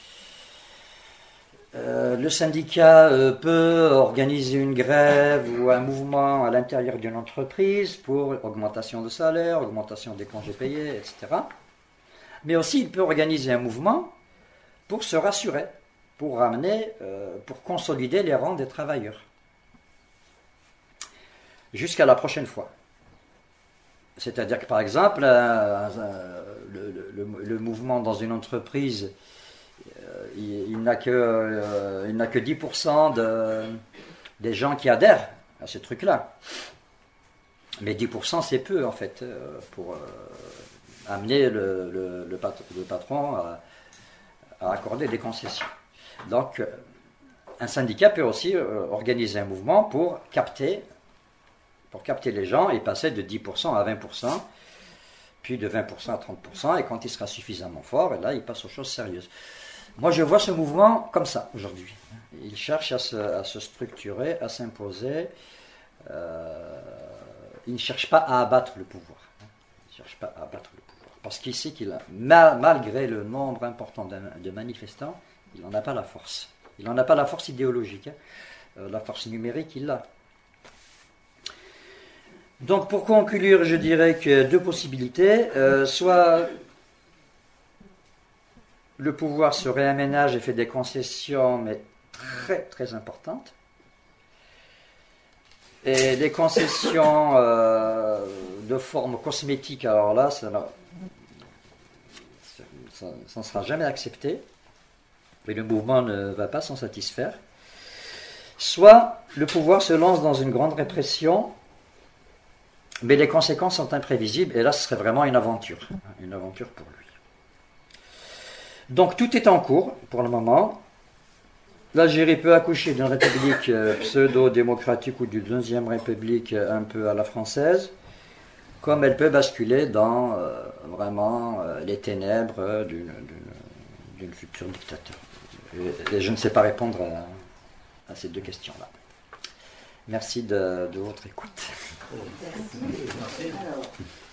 euh, le syndicat euh, peut organiser une grève ou un mouvement à l'intérieur d'une entreprise pour augmentation de salaire, augmentation des congés payés, et cetera. Mais aussi il peut organiser un mouvement pour se rassurer, pour ramener, euh, pour consolider les rangs des travailleurs. Jusqu'à la prochaine fois. C'est-à-dire que par exemple, euh, euh, le, le, le mouvement dans une entreprise, euh, il, il n'a que, euh, il n'a que dix pour cent de, des gens qui adhèrent à ce truc-là. Mais dix pour cent c'est peu en fait, euh, pour euh, amener le, le, le, pat- le patron à, à accorder des concessions. Donc, un syndicat peut aussi euh, organiser un mouvement pour capter pour capter les gens et passer de dix pour cent à vingt pour cent, puis de vingt pour cent à trente pour cent, et quand il sera suffisamment fort, et là, il passe aux choses sérieuses. Moi, je vois ce mouvement comme ça, aujourd'hui. Il cherche à se, à se structurer, à s'imposer. Euh, il ne cherche pas à abattre le pouvoir. Il ne cherche pas à abattre le pouvoir. Parce qu'il sait qu'il a, mal, malgré le nombre important de, de manifestants, il n'en a pas la force. Il n'en a pas la force idéologique. Hein. Euh, la force numérique, il l'a. Donc pour conclure, je dirais que deux possibilités, euh, soit le pouvoir se réaménage et fait des concessions, mais très très importantes, et les concessions euh, de forme cosmétique, alors là, ça ne sera jamais accepté, et le mouvement ne va pas s'en satisfaire, soit le pouvoir se lance dans une grande répression, mais les conséquences sont imprévisibles, et là, ce serait vraiment une aventure, une aventure pour lui. Donc, tout est en cours, pour le moment. L'Algérie peut accoucher d'une république euh, pseudo-démocratique ou d'une deuxième république euh, un peu à la française, comme elle peut basculer dans euh, vraiment euh, les ténèbres d'une, d'une, d'une future dictature. Et, et je ne sais pas répondre à, à ces deux questions-là. Merci de, de votre écoute.
Merci. Merci. Alors,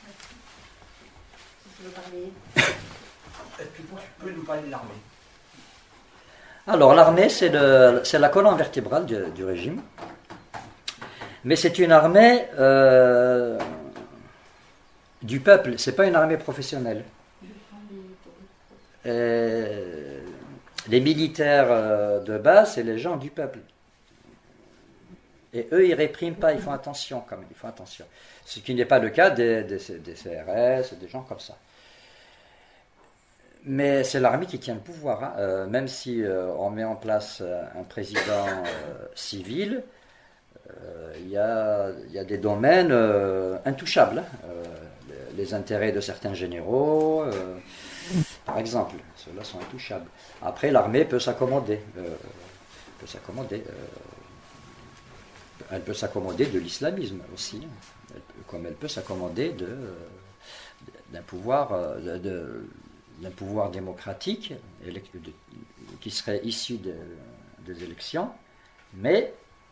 tu veux parler?
Est-ce que toi, tu peux nous parler de l'armée?
Alors, l'armée, c'est, le, c'est la colonne vertébrale du, du régime. Mais c'est une armée euh, du peuple, c'est pas une armée professionnelle. Et les militaires de base, c'est les gens du peuple. Et eux, ils ne répriment pas, ils font attention quand même, ils font attention. Ce qui n'est pas le cas des, des, des C R S, des gens comme ça. Mais c'est l'armée qui tient le pouvoir. Hein. Euh, même si euh, on met en place un président euh, civil, il euh, y, y a des domaines euh, intouchables. Hein. Euh, les intérêts de certains généraux, euh, par exemple. Ceux-là sont intouchables. Après, l'armée peut s'accommoder. Euh, peut s'accommoder. Euh, elle peut s'accommoder de l'islamisme aussi, elle peut, comme elle peut s'accommoder de, euh, d'un pouvoir, euh, de, d'un pouvoir démocratique élect, de, qui serait issu de, des élections, mais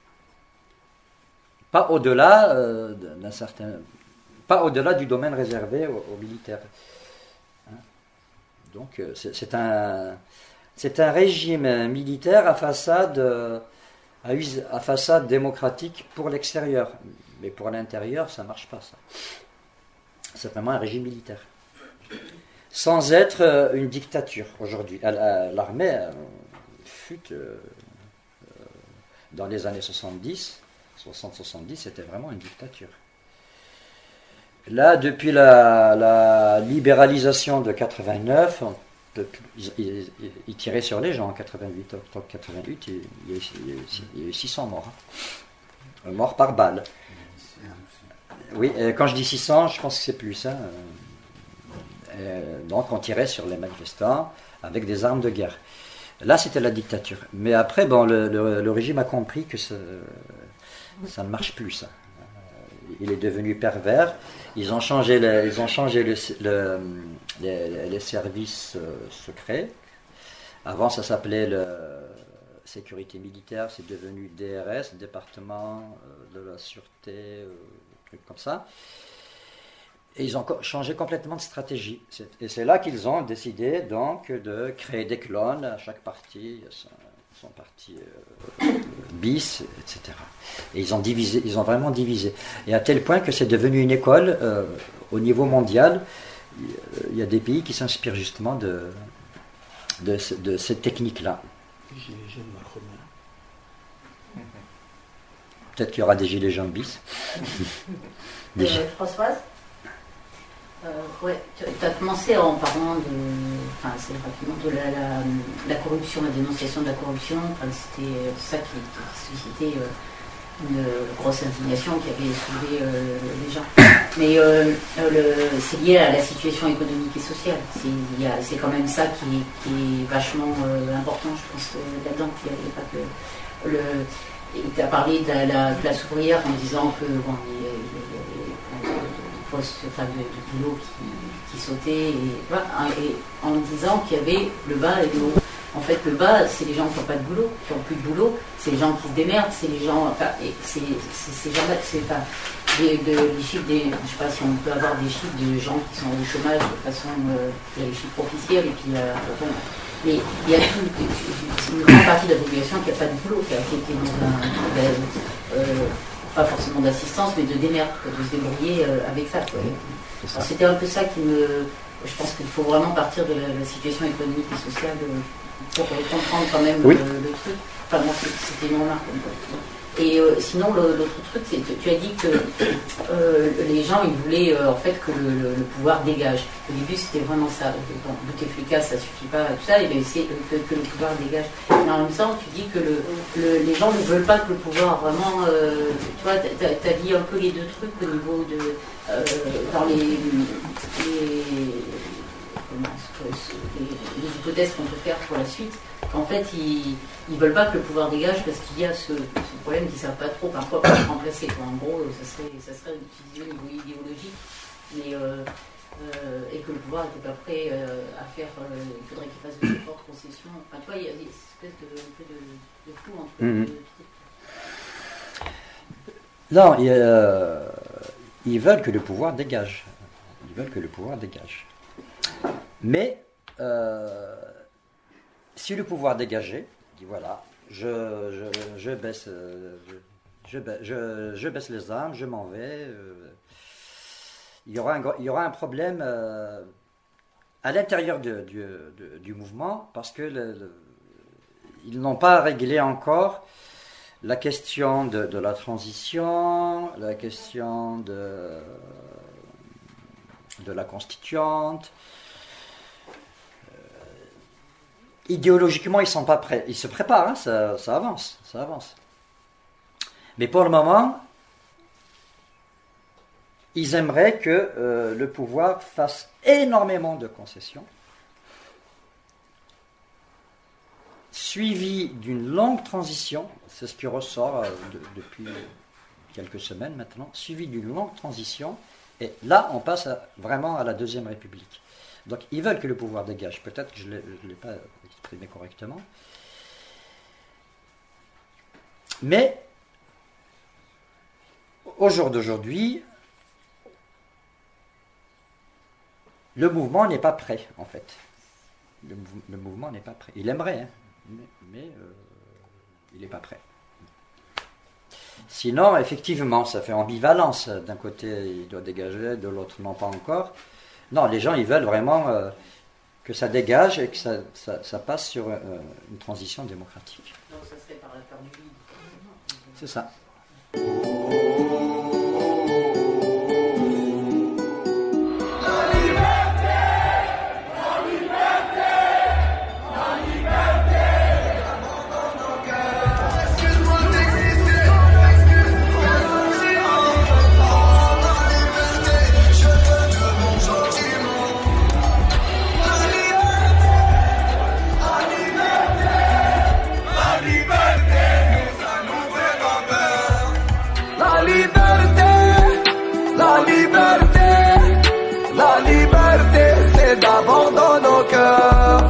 pas au-delà euh, d'un certain, pas au-delà du domaine réservé aux, aux militaires. Hein? Donc c'est, c'est un, c'est un régime militaire à façade, à, us, à façade démocratique pour l'extérieur, mais pour l'intérieur, ça marche pas ça. C'est vraiment un régime militaire, sans être une dictature aujourd'hui. L'armée fut dans les années soixante-dix. soixante soixante-dix, c'était vraiment une dictature. Là, depuis la, la libéralisation de quatre-vingt-neuf, on peut, ils, ils, ils tiraient sur les gens en quatre-vingt-huit. Octobre quatre-vingt-huit, il, il, il, il y a eu six cents morts. Hein. Morts par balle. Oui, quand je dis six cents, je pense que c'est plus. Hein. Et donc, on tirait sur les manifestants avec des armes de guerre. Là, c'était la dictature. Mais après, bon, le, le, le régime a compris que ça, ça ne marche plus, ça. Il est devenu pervers. Ils ont changé, le, ils ont changé le, le, les, les services secrets. Avant, ça s'appelait le sécurité militaire. C'est devenu D R S, département de la sûreté, truc comme ça. Et ils ont changé complètement de stratégie. Et c'est là qu'ils ont décidé donc de créer des clones à chaque parti, son, son parti euh, bis, et cetera. Et ils ont divisé, ils ont vraiment divisé. Et à tel point que c'est devenu une école euh, au niveau mondial. Il y a des pays qui s'inspirent justement de, de, de cette technique-là.
Gilets jaunes macromiens.
Peut-être qu'il y aura des gilets jaunes bis.
Des... Euh, Françoise Euh, ouais, tu as commencé en parlant de, enfin, c'est rapidement de la, la, la corruption, la dénonciation de la corruption. Enfin, c'était ça qui, qui suscitait euh, une grosse indignation qui avait soulevé euh, les gens. Mais euh, le, c'est lié à la situation économique et sociale. C'est, il y a, c'est quand même ça qui, qui est vachement euh, important, je pense, euh, là-dedans. Il n'y a pas que le. Tu as parlé de la, la classe ouvrière en disant que bon, il y a, il y a, il y a, postes, enfin, de, de boulot qui, qui sautaient, et, et en disant qu'il y avait le bas et le haut. En fait, le bas, c'est les gens qui n'ont pas de boulot, qui n'ont plus de boulot, c'est les gens qui se démerdent, c'est les gens, enfin, et c'est, c'est ces gens-là, c'est pas les, de, les chiffres des, je ne sais pas si on peut avoir des chiffres de gens qui sont au chômage de façon, euh, il y a les chiffres officiels, et puis euh, bon, mais il y a tout, une grande partie de la population qui n'a pas de boulot, qui a été dans un, euh, pas forcément d'assistance, mais de démerde, de se débrouiller euh, avec ça, quoi. Alors, c'était un peu ça qui me... Je pense qu'il faut vraiment partir de la, la situation économique et sociale euh, pour comprendre quand même oui. le, le truc. Enfin bon, c'était mon remarque. Et euh, sinon, le, l'autre truc, c'est que tu as dit que euh, les gens, ils voulaient euh, en fait que le, le, le pouvoir dégage. Au début, c'était vraiment ça. Bon, Bouteflika, ça suffit pas, tout ça, et bien c'est que, que le pouvoir dégage. Mais en même temps, tu dis que le, le, les gens ne veulent pas que le pouvoir vraiment... Euh, tu vois, tu as dit un peu les deux trucs au niveau de... Euh, dans les... les Les, les hypothèses qu'on peut faire pour la suite, qu'en fait ils ne veulent pas que le pouvoir dégage parce qu'il y a ce, ce problème qu'ils ne savent pas trop par quoi remplacer. Quoi. En gros, ça serait, ça serait utilisé au niveau idéologique, mais, euh, euh, et que le pouvoir n'était pas prêt euh, à faire. Euh, il faudrait qu'il fasse de fortes concessions. Enfin, tu vois, il y a une espèce de, un peu de, de flou entre les deux trucs.
Non, il, euh, ils veulent que le pouvoir dégage. Ils veulent que le pouvoir dégage. Mais euh, si le pouvoir dégageait, dit voilà, je, je, je, baisse, je, je, je baisse les armes, je m'en vais, euh, il, y aura un, il y aura un problème euh, à l'intérieur de, du, de, du mouvement parce que le, le, ils n'ont pas réglé encore la question de, de la transition, la question de, de la constituante. Idéologiquement, ils sont pas prêts. Ils se préparent, hein, ça, ça avance, ça avance. Mais pour le moment, ils aimeraient que euh, le pouvoir fasse énormément de concessions, suivi d'une longue transition, c'est ce qui ressort euh, de, depuis quelques semaines maintenant, suivi d'une longue transition, et là on passe à, vraiment à la Deuxième République. Donc ils veulent que le pouvoir dégage, peut-être que je ne l'ai pas exprimé correctement, mais au jour d'aujourd'hui, le mouvement n'est pas prêt en fait. Le, mou- le mouvement n'est pas prêt. Il aimerait, hein, mais, mais euh, il n'est pas prêt. Sinon, effectivement, ça fait ambivalence. D'un côté, il doit dégager, de l'autre, non pas encore. Non, les gens, ils veulent vraiment euh, que ça dégage et que ça, ça, ça passe sur euh, une transition démocratique.
Donc ça serait par la peur du vide.
C'est ça.
D'abord dans nos cœurs.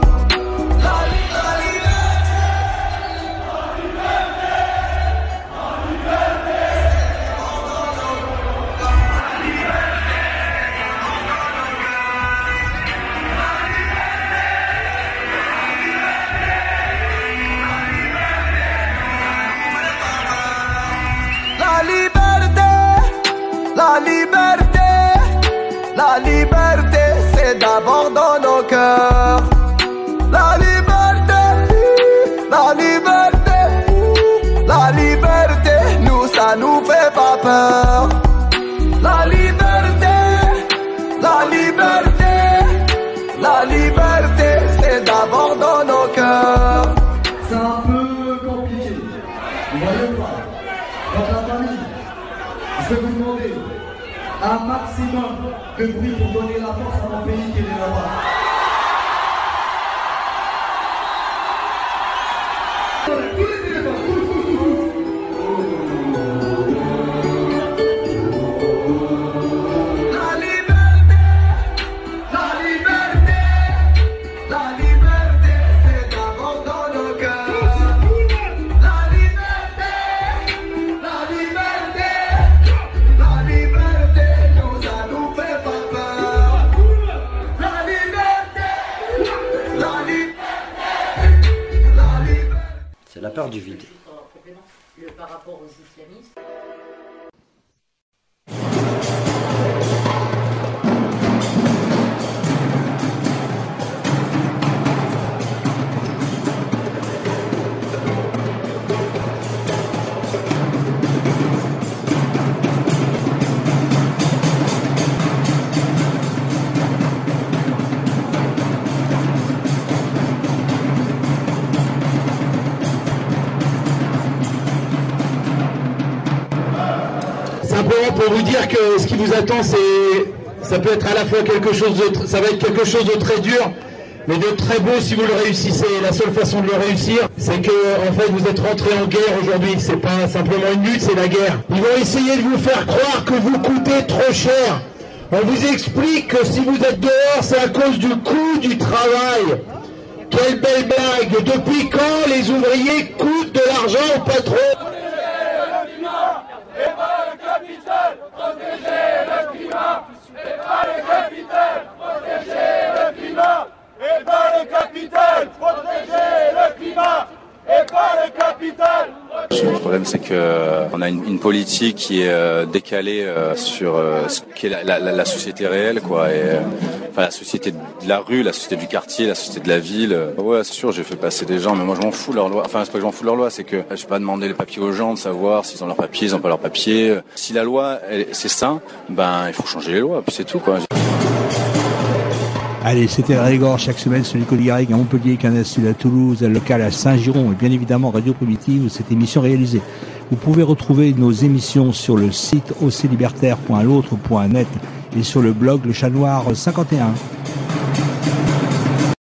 La liberté, la liberté, la liberté, c'est d'abord dans nos cœurs. La liberté, la liberté, la liberté, nous ça nous fait pas peur. La liberté, la liberté, la liberté, c'est d'abord dans nos cœurs.
C'est un peu compliqué. Vous voyez pas? Dans la famille, je vais vous demander un maximum de bruit pour donner la force à mon pays qui est là-bas.
C'est la peur du vide.
Le, par rapport aux islamistes.
Simplement pour vous dire que ce qui vous attend, c'est, ça peut être à la fois quelque chose de, ça va être quelque chose de très dur, mais de très beau si vous le réussissez. La seule façon de le réussir, c'est que, en fait, vous êtes rentré en guerre aujourd'hui. C'est pas simplement une lutte, c'est la guerre. Ils vont essayer de vous faire croire que vous coûtez trop cher. On vous explique que si vous êtes dehors, c'est à cause du coût du travail. Quelle belle blague! Depuis quand les ouvriers coûtent de l'argent au patron?
Et pas le capital, protéger le climat. Et pas le capital, protéger le climat. Et pas le capital, protéger le climat. Et pas le capital.
Le problème, c'est que on a une, une politique qui est euh, décalée euh, sur euh, ce qu'est la, la, la société réelle, quoi. Et, euh, enfin, la société de la rue, la société du quartier, la société de la ville. Ouais, c'est sûr, j'ai fait passer des gens, mais moi, je m'en fous de leur loi. Enfin, c'est pas que je m'en fous de leur loi, c'est que je vais pas demander les papiers aux gens, de savoir s'ils ont leurs papiers, ils ont pas leurs papiers. Si la loi, elle, c'est ça, ben, il faut changer les lois, puis c'est tout, quoi.
Allez, c'était la Régor chaque semaine sur les Côtes-Garrigues à Montpellier, Canal Sud à Toulouse, local à Saint-Giron et bien évidemment Radio Primitive où cette émission réalisée. Vous pouvez retrouver nos émissions sur le site au c libertaire point l'autre point net et sur le blog Le Chat Noir cinquante et un.